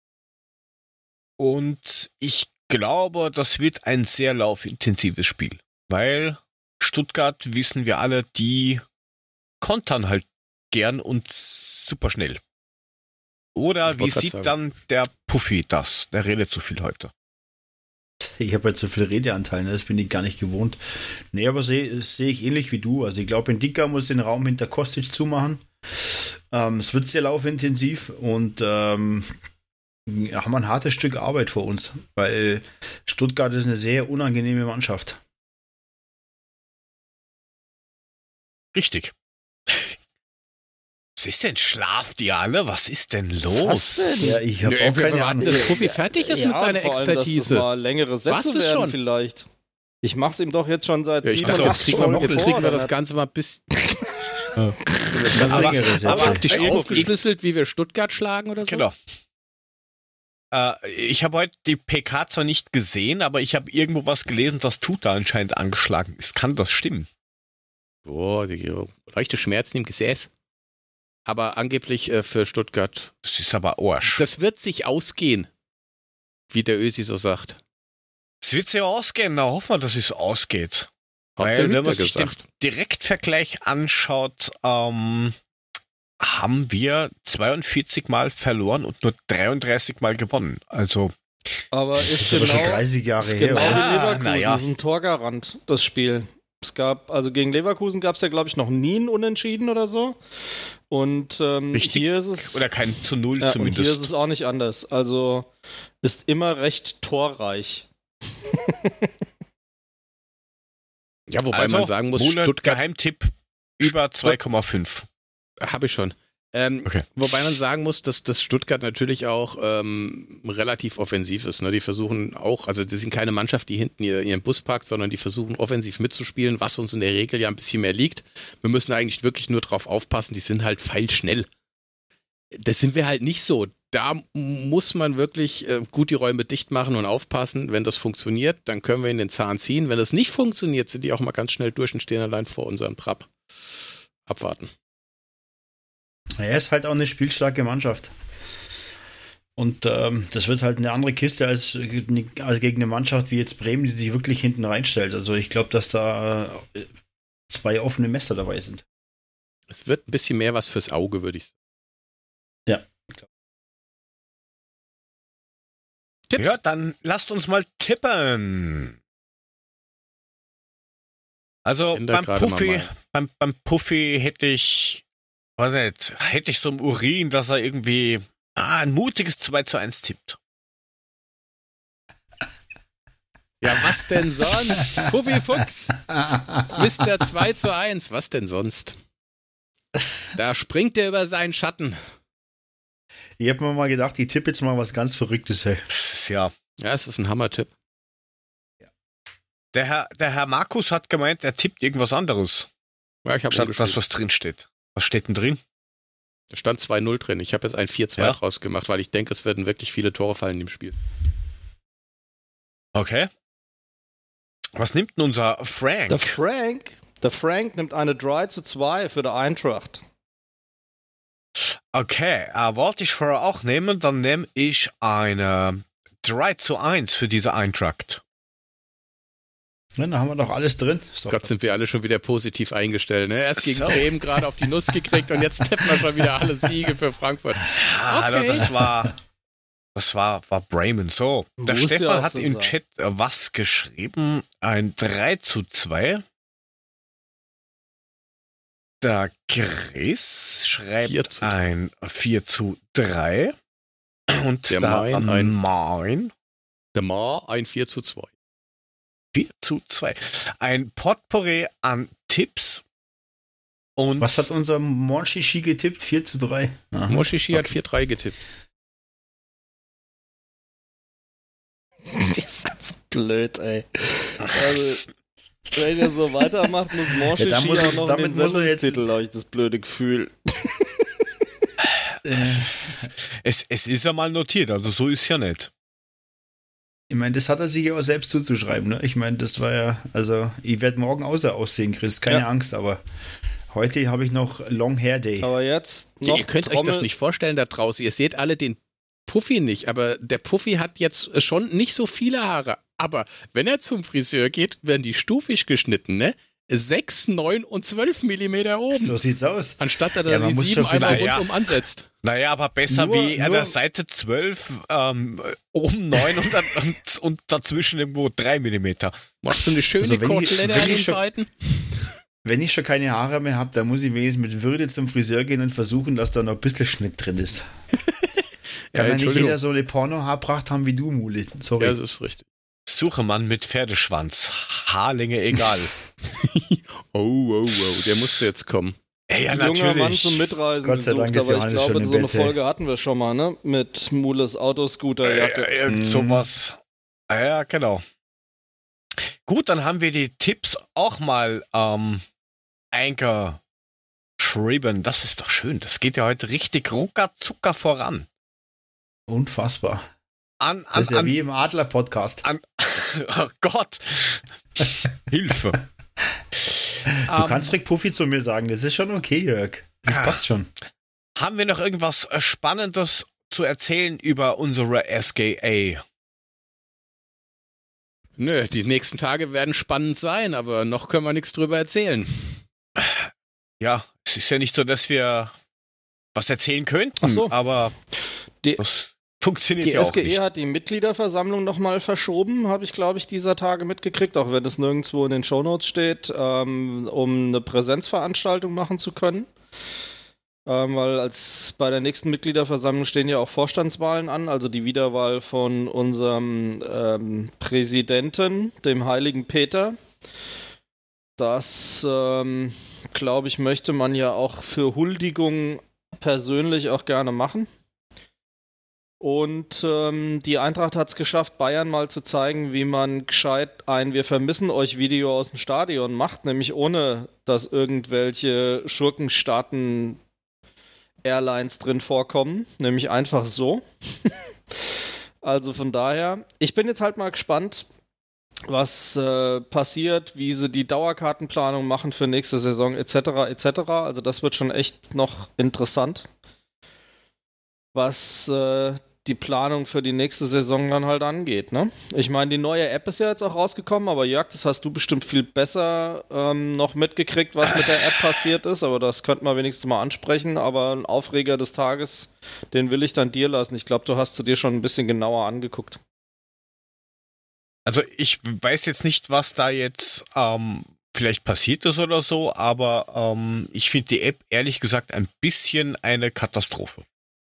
Und ich glaube, das wird ein sehr laufintensives Spiel. Weil Stuttgart, wissen wir alle, die kontern halt gern und super schnell. Oder Ich wie wollte grad sieht sagen. dann der Puffy das? Der redet zu viel heute. Ich habe halt so viel Redeanteil, ne? Das bin ich gar nicht gewohnt. Nee, aber sehe seh ich ähnlich wie du. Also ich glaube, in Dicker muss den Raum hinter Kostic zumachen. Ähm, es wird sehr laufintensiv und ähm, haben wir ein hartes Stück Arbeit vor uns, weil Stuttgart ist eine sehr unangenehme Mannschaft. Richtig. Was ist denn? Schlaft ihr alle? Was ist denn los? Was denn? Ja, ich habe Nö, auch wir keine warten, Ahnung. dass Puffy fertig ist Ja, mit seiner vor allem, dass Expertise. das mal längere Sätze Was, das werden schon? vielleicht. Ich mach's ihm doch jetzt schon seit Ja, ich sieben dachte, oder jetzt acht kriegen wir, Folgen jetzt vor, kriegen wir oder das nicht? Ganze mal bis Aber- längere Sätze. aber praktisch irgendwo- aufgeschlüsselt, wie wir Stuttgart schlagen oder so. Genau. Äh, ich habe heute die P K zwar nicht gesehen, aber ich habe irgendwo was gelesen, dass Tuta anscheinend angeschlagen ist. Kann das stimmen? Boah, die leichte Schmerzen im Gesäß. Aber angeblich äh, für Stuttgart. Das ist aber Arsch. Das wird sich ausgehen, wie der Ösi so sagt. Es wird sich ausgehen. Na, hoffen wir, dass es ausgeht. Hat Weil, der wenn man Hütter sich den gesagt. Direktvergleich anschaut, ähm, haben wir zweiundvierzig Mal verloren und nur dreiunddreißig Mal gewonnen. Also, Aber Das ist ist aber schon genau, dreißig Jahre ist her. genau oder? wie Ah, Leverkusen, na ja. ist ein Torgarant, das Spiel. Es gab, also gegen Leverkusen gab es ja, glaube ich, noch nie ein Unentschieden oder so. Und ähm, Richtig. hier ist es. oder kein zu Null ja, und hier ist zumindest. es auch nicht anders. Also ist immer recht torreich. Ja, wobei Also, man sagen muss, Monat Stuttgart Geheimtipp über zwei Komma fünf. habe ich schon. Ähm, Okay. Wobei man sagen muss, dass, dass Stuttgart natürlich auch ähm, relativ offensiv ist. Ne? Die versuchen auch, also das sind keine Mannschaft, die hinten ihr, ihren Bus parkt, sondern die versuchen offensiv mitzuspielen, was uns in der Regel ja ein bisschen mehr liegt. Wir müssen eigentlich wirklich nur drauf aufpassen, die sind halt feilschnell. Das sind wir halt nicht so. Da muss man wirklich äh, gut die Räume dicht machen und aufpassen. Wenn das funktioniert, dann können wir in den Zahn ziehen. Wenn das nicht funktioniert, sind die auch mal ganz schnell durch und stehen allein vor unserem Trab. Abwarten. Er ist halt auch eine spielstarke Mannschaft. Und ähm, das wird halt eine andere Kiste als, als gegen eine Mannschaft wie jetzt Bremen, die sich wirklich hinten reinstellt. Also ich glaube, dass da äh, zwei offene Messer dabei sind. Es wird ein bisschen mehr was fürs Auge, würde ich sagen. Ja. Tipps? Ja, dann lasst uns mal tippen. Also Änder beim gerade mal Puffy, mal. beim, beim Puffy hätte ich, weiß nicht, hätte ich so im Urin, dass er irgendwie ah, ein mutiges zwei zu eins tippt. Ja, was denn sonst? Puffy Fuchs, Mister zwei zu eins, was denn sonst? Da springt er über seinen Schatten. Ich hab mir mal gedacht, ich tippe jetzt mal was ganz Verrücktes, hey. Das ist ja. Ja, es ist ein Hammer-Tipp. Der Herr, der Herr Markus hat gemeint, er tippt irgendwas anderes. Ja, ich habe Statt das, was drin steht. Was steht denn drin? Da stand zwei null drin. Ich habe jetzt ein vier zwei Ja. draus gemacht, weil ich denke, es werden wirklich viele Tore fallen im Spiel. Okay. Was nimmt denn unser Frank? Der Frank, der Frank nimmt eine drei zu zwei für der Eintracht. Okay, äh, wollte ich vorher auch nehmen, dann nehme ich eine drei zu eins für diese Eintracht. Ja, da haben wir doch alles drin. Ist doch Gott, sind wir alle schon wieder positiv eingestellt. Ne? Erst gegen So. Bremen gerade auf die Nuss gekriegt und jetzt tippen wir schon wieder alle Siege für Frankfurt. Ja, Okay. also das war, das war, war Bremen. So, der Muss ja Stefan auch hat so im sein. Chat äh, was geschrieben. Ein drei zu zwei. Der Chris vier schreibt zu drei. ein vier zu drei. Und Der der Main ein- Main Der Ma ein vier zu zwei. vier zu zwei. Ein Potpourri an Tipps. Und Was hat unser Monchichi getippt? vier zu drei. Aha. Moshishi hat vier drei getippt. Die ist so blöd, ey. Also, wenn ihr so weitermacht, muss Morsche Ja, da muss auch ich- noch damit den muss er jetzt- Sendungstitel, habe ich das blöde Gefühl. Äh, es, es ist ja mal notiert, also so ist ja nicht. ich meine, das hat er sich ja auch selbst zuzuschreiben. Ne? Ich meine, das war ja, also, ich werde morgen außer aussehen, Chris, keine Ja. Angst, aber heute habe ich noch Long Hair Day. Aber jetzt Ja, noch ihr könnt euch Trommel- das nicht vorstellen da draußen. Ihr seht alle den Puffy nicht, aber der Puffy hat jetzt schon nicht so viele Haare. Aber wenn er zum Friseur geht, werden die stufig geschnitten, ne? sechs, neun und zwölf Millimeter oben. So sieht's aus. Anstatt er da Ja, man die muss sieben schon ein bisschen- einmal Ja. rundum ansetzt. Naja, aber besser Nur- wie an nur- der Seite zwölf, ähm, oben neun und, dann, und, und dazwischen irgendwo drei Millimeter. Machst du eine schöne Also wenn ich- Kotelette wenn an den ich schon- Seiten? Wenn ich schon keine Haare mehr habe, dann muss ich wenigstens mit Würde zum Friseur gehen und versuchen, dass da noch ein bisschen Schnitt drin ist. Kann ja nicht Entschuldigung. jeder so eine Porno-Haarpracht haben wie du, Muli. Sorry. Ja, das ist richtig. Suche Mann mit Pferdeschwanz. Haarlänge egal. Oh, oh, oh, der musste jetzt kommen. Ja, ja, Ein junger Mann natürlich. zum Mitreisen Gott sei gesucht, Dank ist aber ich Johannes glaube, schon im so eine Bett, hey. Folge hatten wir schon mal, ne? Mit Mules Autoscooterjacke. Äh, irgend sowas. Ah, ja, genau. Gut, dann haben wir die Tipps auch mal ähm, eingeschrieben. Das ist doch schön. Das geht ja heute richtig rucka-zucker voran. Unfassbar. An, Das an, ist ja an, wie im Adler-Podcast. an oh Gott. Hilfe. Du kannst Rick Puffy zu mir sagen, das ist schon okay, Jörg. Das Ah. passt schon. Haben wir noch irgendwas äh, Spannendes zu erzählen über unsere S G A? Nö, die nächsten Tage werden spannend sein, aber noch können wir nichts drüber erzählen. Ja, es ist ja nicht so, dass wir was erzählen könnten, Ach so. aber Die- das funktioniert Die ja auch S G E nicht. hat die Mitgliederversammlung nochmal verschoben, habe ich, glaube ich, dieser Tage mitgekriegt, auch wenn es nirgendwo in den Shownotes steht, ähm, um eine Präsenzveranstaltung machen zu können. Ähm, weil als bei der nächsten Mitgliederversammlung stehen ja auch Vorstandswahlen an, also die Wiederwahl von unserem ähm, Präsidenten, dem heiligen Peter. Das, ähm, glaube ich, möchte man ja auch für Huldigung persönlich auch gerne machen. Und ähm, die Eintracht hat es geschafft, Bayern mal zu zeigen, wie man gescheit ein Wir vermissen euch Video aus dem Stadion macht, nämlich ohne, dass irgendwelche Schurkenstaaten Airlines drin vorkommen, nämlich einfach so. Also von daher, ich bin jetzt halt mal gespannt, was äh, passiert, wie sie die Dauerkartenplanung machen für nächste Saison et cetera et cetera. Also das wird schon echt noch interessant. Was äh, die Planung für die nächste Saison dann halt angeht, ne? Ich meine, die neue App ist ja jetzt auch rausgekommen, aber Jörg, das hast du bestimmt viel besser ähm, noch mitgekriegt, was mit der App passiert ist, aber das könnten wir wenigstens mal ansprechen, aber ein Aufreger des Tages, den will ich dann dir lassen. Ich glaube, du hast du dir schon ein bisschen genauer angeguckt. Also ich weiß jetzt nicht, was da jetzt ähm, vielleicht passiert ist oder so, aber ähm, ich finde die App ehrlich gesagt ein bisschen eine Katastrophe.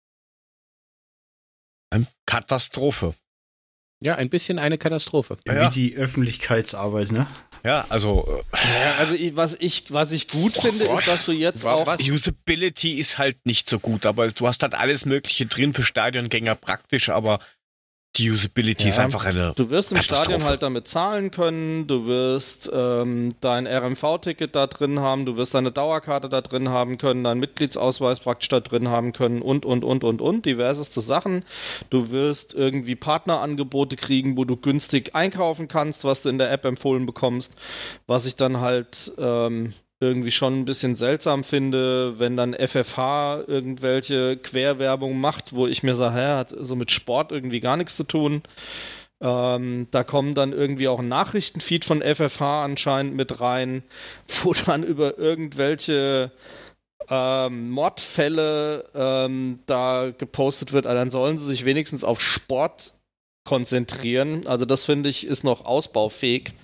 Eine Katastrophe. Ja, ein bisschen eine Katastrophe. Wie Ja. die Öffentlichkeitsarbeit, ne? Ja, also Ja, also ich, was ich was ich gut finde, Gott. ist, dass du jetzt Was- auch was? Usability ist halt nicht so gut, aber du hast halt alles Mögliche drin für Stadiongänger praktisch, aber die Usability Ja. ist einfach eine Du wirst im Katastrophe. Stadion halt damit zahlen können, du wirst ähm, dein R M V-Ticket da drin haben, du wirst deine Dauerkarte da drin haben können, deinen Mitgliedsausweis praktisch da drin haben können und, und, und, und, und, diverseste Sachen. Du wirst irgendwie Partnerangebote kriegen, wo du günstig einkaufen kannst, was du in der App empfohlen bekommst, was ich dann halt ähm, irgendwie schon ein bisschen seltsam finde, wenn dann F F H irgendwelche Querwerbung macht, wo ich mir sage, hä, hat so mit Sport irgendwie gar nichts zu tun. Ähm, da kommen dann irgendwie auch ein Nachrichtenfeed von F F H anscheinend mit rein, wo dann über irgendwelche ähm, Mordfälle ähm, da gepostet wird. Also dann sollen sie sich wenigstens auf Sport konzentrieren. Also das finde ich ist noch ausbaufähig.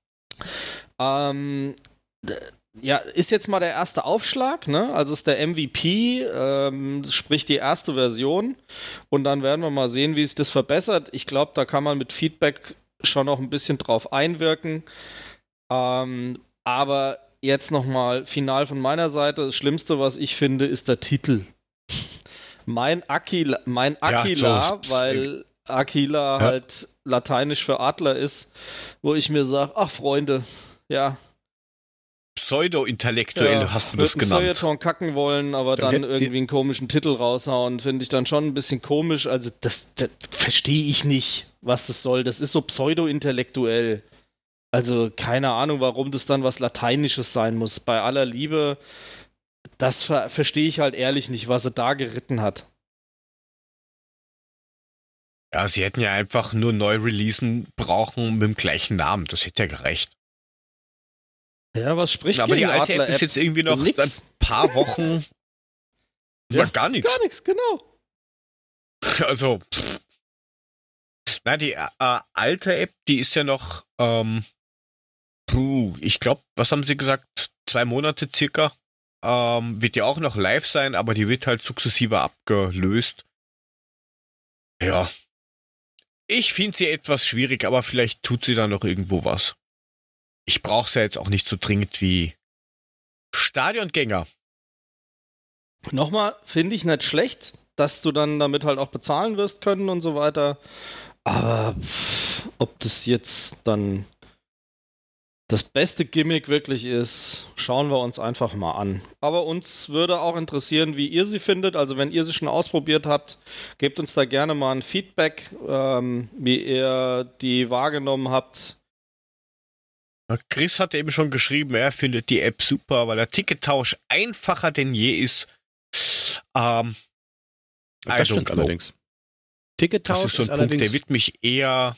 Ähm, d- ja, ist jetzt mal der erste Aufschlag, ne? Also ist der M V P, ähm, sprich die erste Version. Und dann werden wir mal sehen, wie sich das verbessert. Ich glaube, da kann man mit Feedback schon noch ein bisschen drauf einwirken. Ähm, aber jetzt nochmal final von meiner Seite. Das Schlimmste, was ich finde, ist der Titel. Mein Aquila, mein Ja, Aquila, so- weil Aquila Ja. halt lateinisch für Adler ist, wo ich mir sage, ach Freunde, ja, Pseudo-intellektuell ja, hast du wird das ein genannt. Feuilleton kacken wollen, aber Dann dann, hätten sie- irgendwie einen komischen Titel raushauen, finde ich dann schon ein bisschen komisch. Also das, das verstehe ich nicht, was das soll. Das ist so pseudo-intellektuell. Also keine Ahnung, warum das dann was Lateinisches sein muss. Bei aller Liebe, das ver verstehe ich halt ehrlich nicht, was er da geritten hat. Ja, sie hätten ja einfach nur neu releasen brauchen mit dem gleichen Namen. Das hätte ja gereicht. Ja, was spricht Aber die gegen alte App Adler-App? ist jetzt irgendwie noch Nix. ein paar Wochen. Ja, Ja, gar nichts. Gar nichts, genau. Also, pff. Na, die äh, alte App, die ist ja noch, ähm, puh, ich glaube, was haben sie gesagt? Zwei Monate circa. Ähm, wird ja auch noch live sein, aber die wird halt sukzessive abgelöst. Ja. Ich finde sie etwas schwierig, aber vielleicht tut sie da noch irgendwo was. Ich brauche sie ja jetzt auch nicht so dringend wie Stadiongänger. Nochmal, finde ich nicht schlecht, dass du dann damit halt auch bezahlen wirst können und so weiter. Aber pff, ob das jetzt dann das beste Gimmick wirklich ist, schauen wir uns einfach mal an. Aber uns würde auch interessieren, wie ihr sie findet. Also wenn ihr sie schon ausprobiert habt, gebt uns da gerne mal ein Feedback, ähm, wie ihr die wahrgenommen habt. Chris hat eben schon geschrieben, er findet die App super, weil der Tickettausch einfacher denn je ist. Ähm, I Das stimmt don't know. allerdings. Tickettausch Das ist so ein ist Punkt, allerdings. der wird mich eher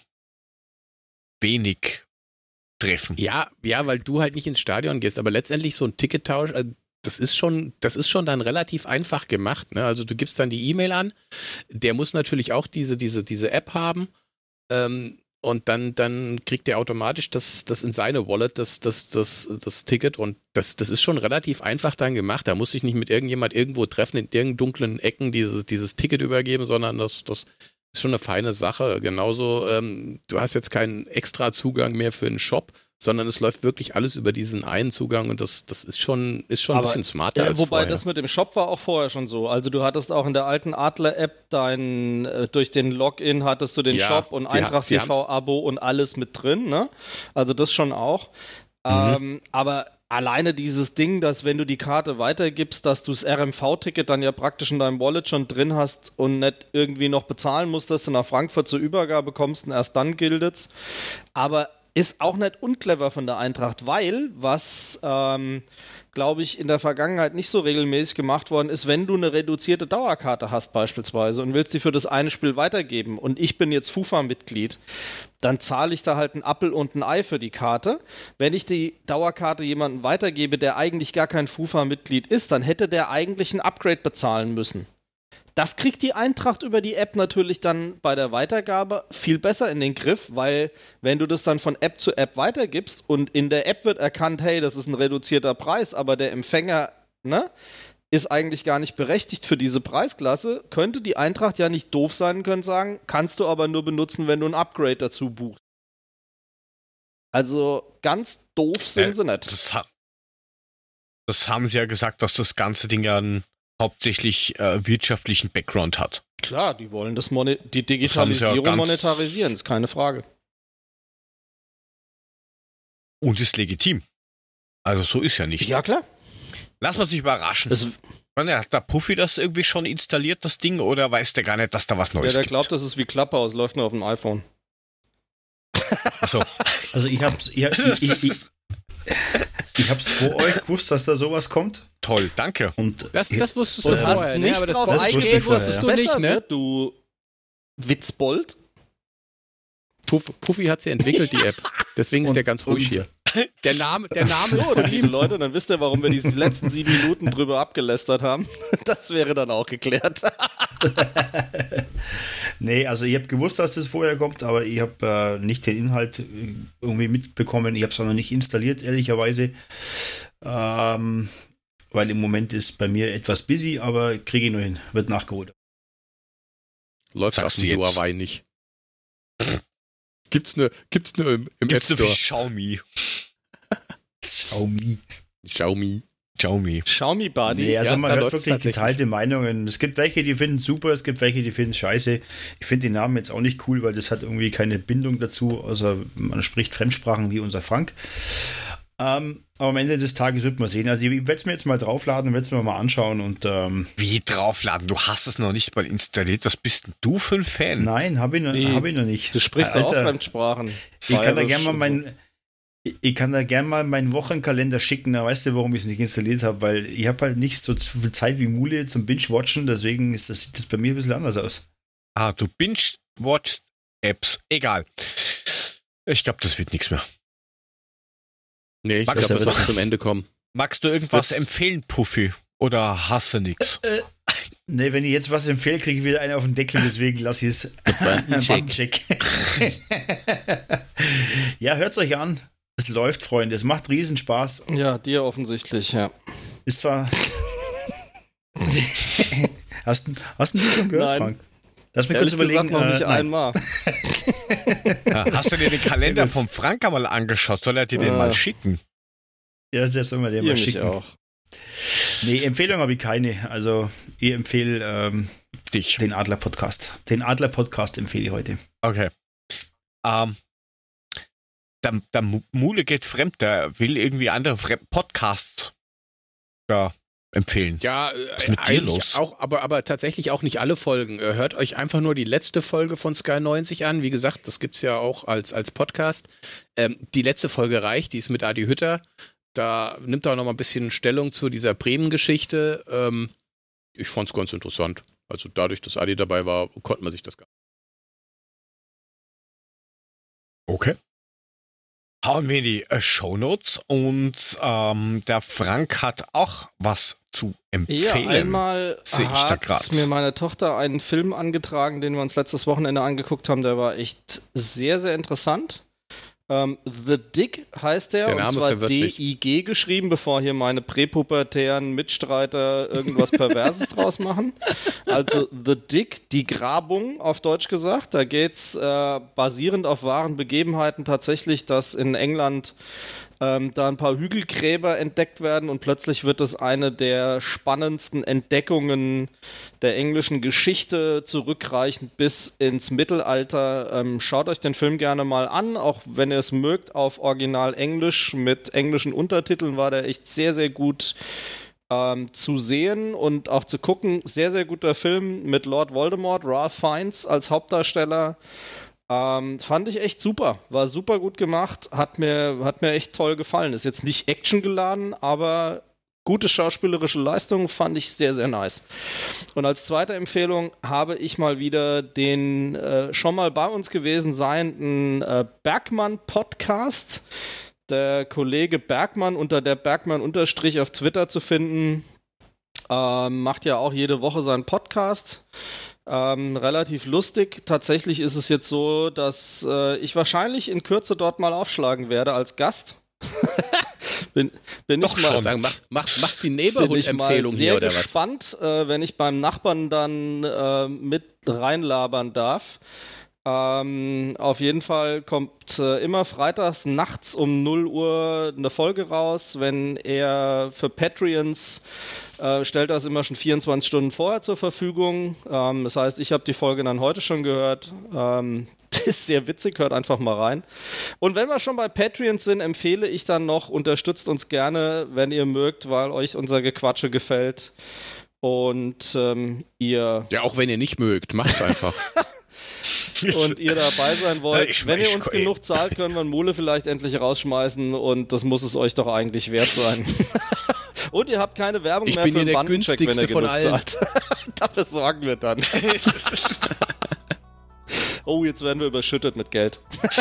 wenig treffen. Ja, ja, weil du halt nicht ins Stadion gehst, aber letztendlich so ein Tickettausch, also das ist schon, das ist schon dann relativ einfach gemacht, ne? Also du gibst dann die E-Mail an, der muss natürlich auch diese, diese, diese App haben, ähm, und dann, dann kriegt der automatisch das, das in seine Wallet, das, das, das, das Ticket, und das, das ist schon relativ einfach dann gemacht. Da muss ich nicht mit irgendjemand irgendwo treffen, in irgendeinen dunklen Ecken dieses, dieses Ticket übergeben, sondern das, das ist schon eine feine Sache. Genauso, ähm, du hast jetzt keinen extra Zugang mehr für einen Shop, sondern es läuft wirklich alles über diesen einen Zugang, und das, das ist schon, ist schon ein Aber, bisschen smarter Ja, als wobei vorher. das mit dem Shop war auch vorher schon so. Also du hattest auch in der alten Adler-App dein, äh, durch den Login hattest du den Ja, Shop und sie ha- Eintracht sie T V-Abo und alles mit drin, ne? Also das schon auch. Ähm, aber alleine dieses Ding, dass wenn du die Karte weitergibst, dass du das R M V-Ticket dann ja praktisch in deinem Wallet schon drin hast und nicht irgendwie noch bezahlen musst, dass du nach Frankfurt zur Übergabe kommst und erst dann gilt's. Aber ist auch nicht unclever von der Eintracht, weil was ähm, glaube ich, in der Vergangenheit nicht so regelmäßig gemacht worden ist, wenn du eine reduzierte Dauerkarte hast beispielsweise und willst die für das eine Spiel weitergeben und ich bin jetzt FIFA-Mitglied, dann zahle ich da halt einen Appel und ein Ei für die Karte. Wenn ich die Dauerkarte jemandem weitergebe, der eigentlich gar kein FIFA-Mitglied ist, dann hätte der eigentlich ein Upgrade bezahlen müssen. Das kriegt die Eintracht über die App natürlich dann bei der Weitergabe viel besser in den Griff, weil wenn du das dann von App zu App weitergibst und in der App wird erkannt, hey, das ist ein reduzierter Preis, aber der Empfänger, ne, ist eigentlich gar nicht berechtigt für diese Preisklasse, könnte die Eintracht ja nicht doof sein und könnte sagen, kannst du aber nur benutzen, wenn du ein Upgrade dazu buchst. Also ganz doof sind äh, sie nicht. Das, ha- das haben sie ja gesagt, dass das ganze Ding ja ein hauptsächlich äh, wirtschaftlichen Background hat. Klar, die wollen das Moni- die Das haben sie ja Digitalisierung ganz- monetarisieren, ist keine Frage. Und ist legitim. Also so ist ja nicht. Ja, klar. Lass man sich überraschen. Das, Man, ja, hat der Puffy das irgendwie schon installiert, das Ding, oder weiß der gar nicht, dass da was ja, Neues der gibt? glaubt, das ist wie Clubhouse, läuft nur auf dem iPhone. Achso. Also ich hab's, ich, ich, ich, ich, ich hab's vor euch gewusst, dass da sowas kommt. Toll, danke. Und Das, das wusstest Du du hast vorher, nicht ne? Aber das drauf Boss eingehen, Game wusstest du besser nicht, ne? wird, du Witzbold. Puff, Puffy hat sie entwickelt, die App. Deswegen ist Und- der ganz ruhig und- hier. Der Name, der Name ist So, von liebe ihm. Leute, dann wisst ihr, warum wir die letzten sieben Minuten drüber abgelästert haben. Das wäre dann auch geklärt. nee, also ich habe gewusst, dass das vorher kommt, aber ich habe äh, nicht den Inhalt äh, irgendwie mitbekommen. Ich habe es auch noch nicht installiert, ehrlicherweise. Ähm, weil im Moment ist bei mir etwas busy, aber kriege ich nur hin. Wird nachgeholt. Läuft Sagst auf du dem jetzt? Huawei nicht. Gibt's nur, gibt's nur im, im App Gibt's so Store. wie Xiaomi. Xiaomi. Xiaomi. Xiaomi. Xiaomi Buddy. Nee, also Ja, man da hört läuft's wirklich tatsächlich. geteilte Meinungen. Es gibt welche, die finden es super, es gibt welche, die finden es scheiße. Ich finde den Namen jetzt auch nicht cool, weil das hat irgendwie keine Bindung dazu, außer man spricht Fremdsprachen wie unser Frank. Ähm, aber am Ende des Tages wird man sehen. Also ich werde es mir jetzt mal draufladen und werde es mir mal anschauen und ähm, Wie draufladen? Du hast es noch nicht mal installiert. Was bist denn du für ein Fan? nein, habe ich, noch- Nee, hab ich noch nicht. Du sprichst doch auch Alter, Fremdsprachen. ich kann da Bayerisch gerne mal und mein ich- ich kann da gerne mal meinen Wochenkalender schicken, da weißt du, warum ich es nicht installiert habe, weil ich habe halt nicht so viel Zeit wie Mule zum Binge-Watchen, deswegen ist das, sieht das bei mir ein bisschen anders aus. Ah, du binge-watcht Apps. Egal. Ich glaube, das wird nichts mehr. Nee, ich Max, glaube, das aber- wird zum Ende kommen. Magst du irgendwas wird's- empfehlen, Puffy? Oder hast du nix? Ne, wenn ich jetzt was empfehle, kriege ich wieder einen auf den Deckel, deswegen lasse ich es. Buttoncheck. Ja, hört's euch an. Es läuft, Freunde. Es macht riesen Spaß. so. Ja, dir offensichtlich, ja. Ist zwar. hast, hast du schon gehört, Nein. Frank? Lass mich Ehrlich kurz überlegen. gesagt noch nicht äh, nein. einmal. Ja, hast du dir den Kalender Sehr gut. vom Frank einmal angeschaut? Soll er dir den Äh. mal schicken? Ja, das soll man dir Ihr mal mich schicken. auch. Nee, Empfehlung habe ich keine. Also, ich empfehle ähm, Dich. den Adler-Podcast. Den Adler-Podcast empfehle ich heute. Okay. Ähm, der, der Mu- Mule geht fremd. Der will irgendwie andere Fre- Podcasts ja, empfehlen. Ja, Was ist äh, mit dir eigentlich los? auch, aber, aber tatsächlich auch nicht alle Folgen. Äh, Hört euch einfach nur die letzte Folge von Sky neunzig an. Wie gesagt, das gibt's ja auch als, als Podcast. Ähm, die letzte Folge reicht, die ist mit Adi Hütter. Da nimmt er noch mal ein bisschen Stellung zu dieser Bremen-Geschichte. Ähm, ich fand's ganz interessant. Also dadurch, dass Adi dabei war, konnte man sich das gar Okay. Hauen wir in die äh, Shownotes und ähm, der Frank hat auch was zu Ja, empfehlen. einmal Sehe ich da hat grad. mir meine Tochter einen Film angetragen, den wir uns letztes Wochenende angeguckt haben. Der war echt sehr, sehr interessant. Ähm, The Dick heißt der, Der und Name zwar verwirrt D mich. I G geschrieben, bevor hier meine präpubertären Mitstreiter irgendwas Perverses draus machen. Also The Dick, die Grabung auf Deutsch gesagt. Da geht's äh, basierend auf wahren Begebenheiten tatsächlich, dass in England ähm, da ein paar Hügelgräber entdeckt werden und plötzlich wird es eine der spannendsten Entdeckungen der englischen Geschichte, zurückreichend bis ins Mittelalter. Ähm, schaut euch den Film gerne mal an, auch wenn ihr es mögt, auf Original Englisch mit englischen Untertiteln war der echt sehr, sehr gut ähm, zu sehen und auch zu gucken. Sehr, sehr guter Film mit Lord Voldemort, Ralph Fiennes als Hauptdarsteller. Ähm, fand ich echt super. War super gut gemacht. Hat mir, hat mir echt toll gefallen. Ist jetzt nicht actiongeladen, aber gute schauspielerische Leistung, fand ich sehr, sehr nice. Und als zweite Empfehlung habe ich mal wieder den äh, schon mal bei uns gewesen seienden äh, Bergmann-Podcast. Der Kollege Bergmann unter der Bergmann-Unterstrich auf Twitter zu finden, ähm, macht ja auch jede Woche seinen Podcast. Ähm, relativ lustig. Tatsächlich ist es jetzt so, dass äh, ich wahrscheinlich in Kürze dort mal aufschlagen werde als Gast. bin, bin Doch ich mal, schon. Sagen, mach, mach, machst die Neighborhood-Empfehlung hier oder was? Ich bin gespannt, äh, wenn ich beim Nachbarn dann äh, mit reinlabern darf. Ähm, auf jeden Fall kommt äh, immer freitags nachts um null Uhr eine Folge raus. Wenn er für Patreons äh, stellt das immer schon vierundzwanzig Stunden vorher zur Verfügung. Ähm, das heißt, ich habe die Folge dann heute schon gehört. Ähm, das ist sehr witzig, hört einfach mal rein. Und wenn wir schon bei Patreons sind, empfehle ich dann noch, unterstützt uns gerne, wenn ihr mögt, weil euch unser Gequatsche gefällt. Und ähm, ihr... Ja, auch wenn ihr nicht mögt, macht's einfach. Und ihr dabei sein wollt. Ich, Wenn ich, ihr uns ich, genug zahlt, können wir Mule vielleicht endlich rausschmeißen und das muss es euch doch eigentlich wert sein. Und ihr habt keine Werbung ich mehr bin für hier den der Bandencheck, günstigste wenn ihr von genug allen. zahlt. Dafür sorgen wir dann. Oh, jetzt werden wir überschüttet mit Geld.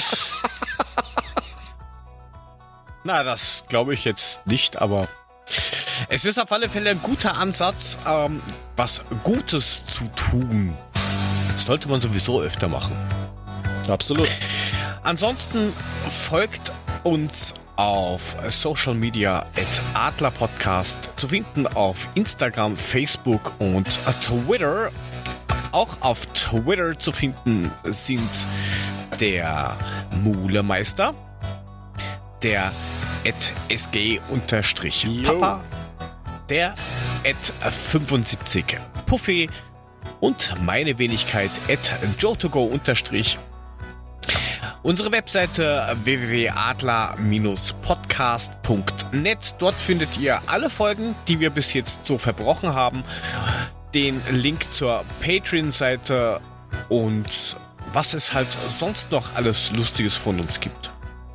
Na, das glaube ich jetzt nicht, aber es ist auf alle Fälle ein guter Ansatz, ähm, was Gutes zu tun. Das sollte man sowieso öfter machen. Absolut. Ansonsten folgt uns auf Social Media at Adler Podcast, zu finden auf Instagram, Facebook und Twitter. Auch auf Twitter zu finden sind der Mulemeister, der at S G Papa, der at fünfundsiebzig Puffy und meine Wenigkeit at joe to go unterstrich. Unsere Webseite w w w punkt adler podcast punkt net. Dort findet ihr alle Folgen, die wir bis jetzt so verbrochen haben. Den Link zur Patreon-Seite und was es halt sonst noch alles Lustiges von uns gibt.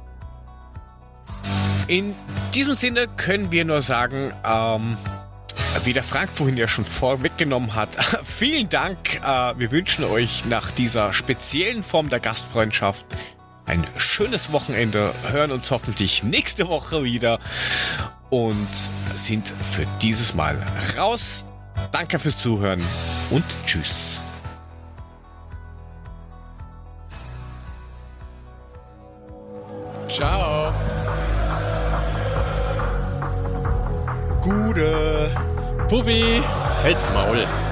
In diesem Sinne können wir nur sagen, ähm, wie der Frank vorhin ja schon vorweggenommen hat, vielen Dank. Äh, wir wünschen euch nach dieser speziellen Form der Gastfreundschaft ein schönes Wochenende, hören uns hoffentlich nächste Woche wieder und sind für dieses Mal raus. Danke fürs Zuhören und tschüss. Ciao. Gute. Puffy, hält's Maul.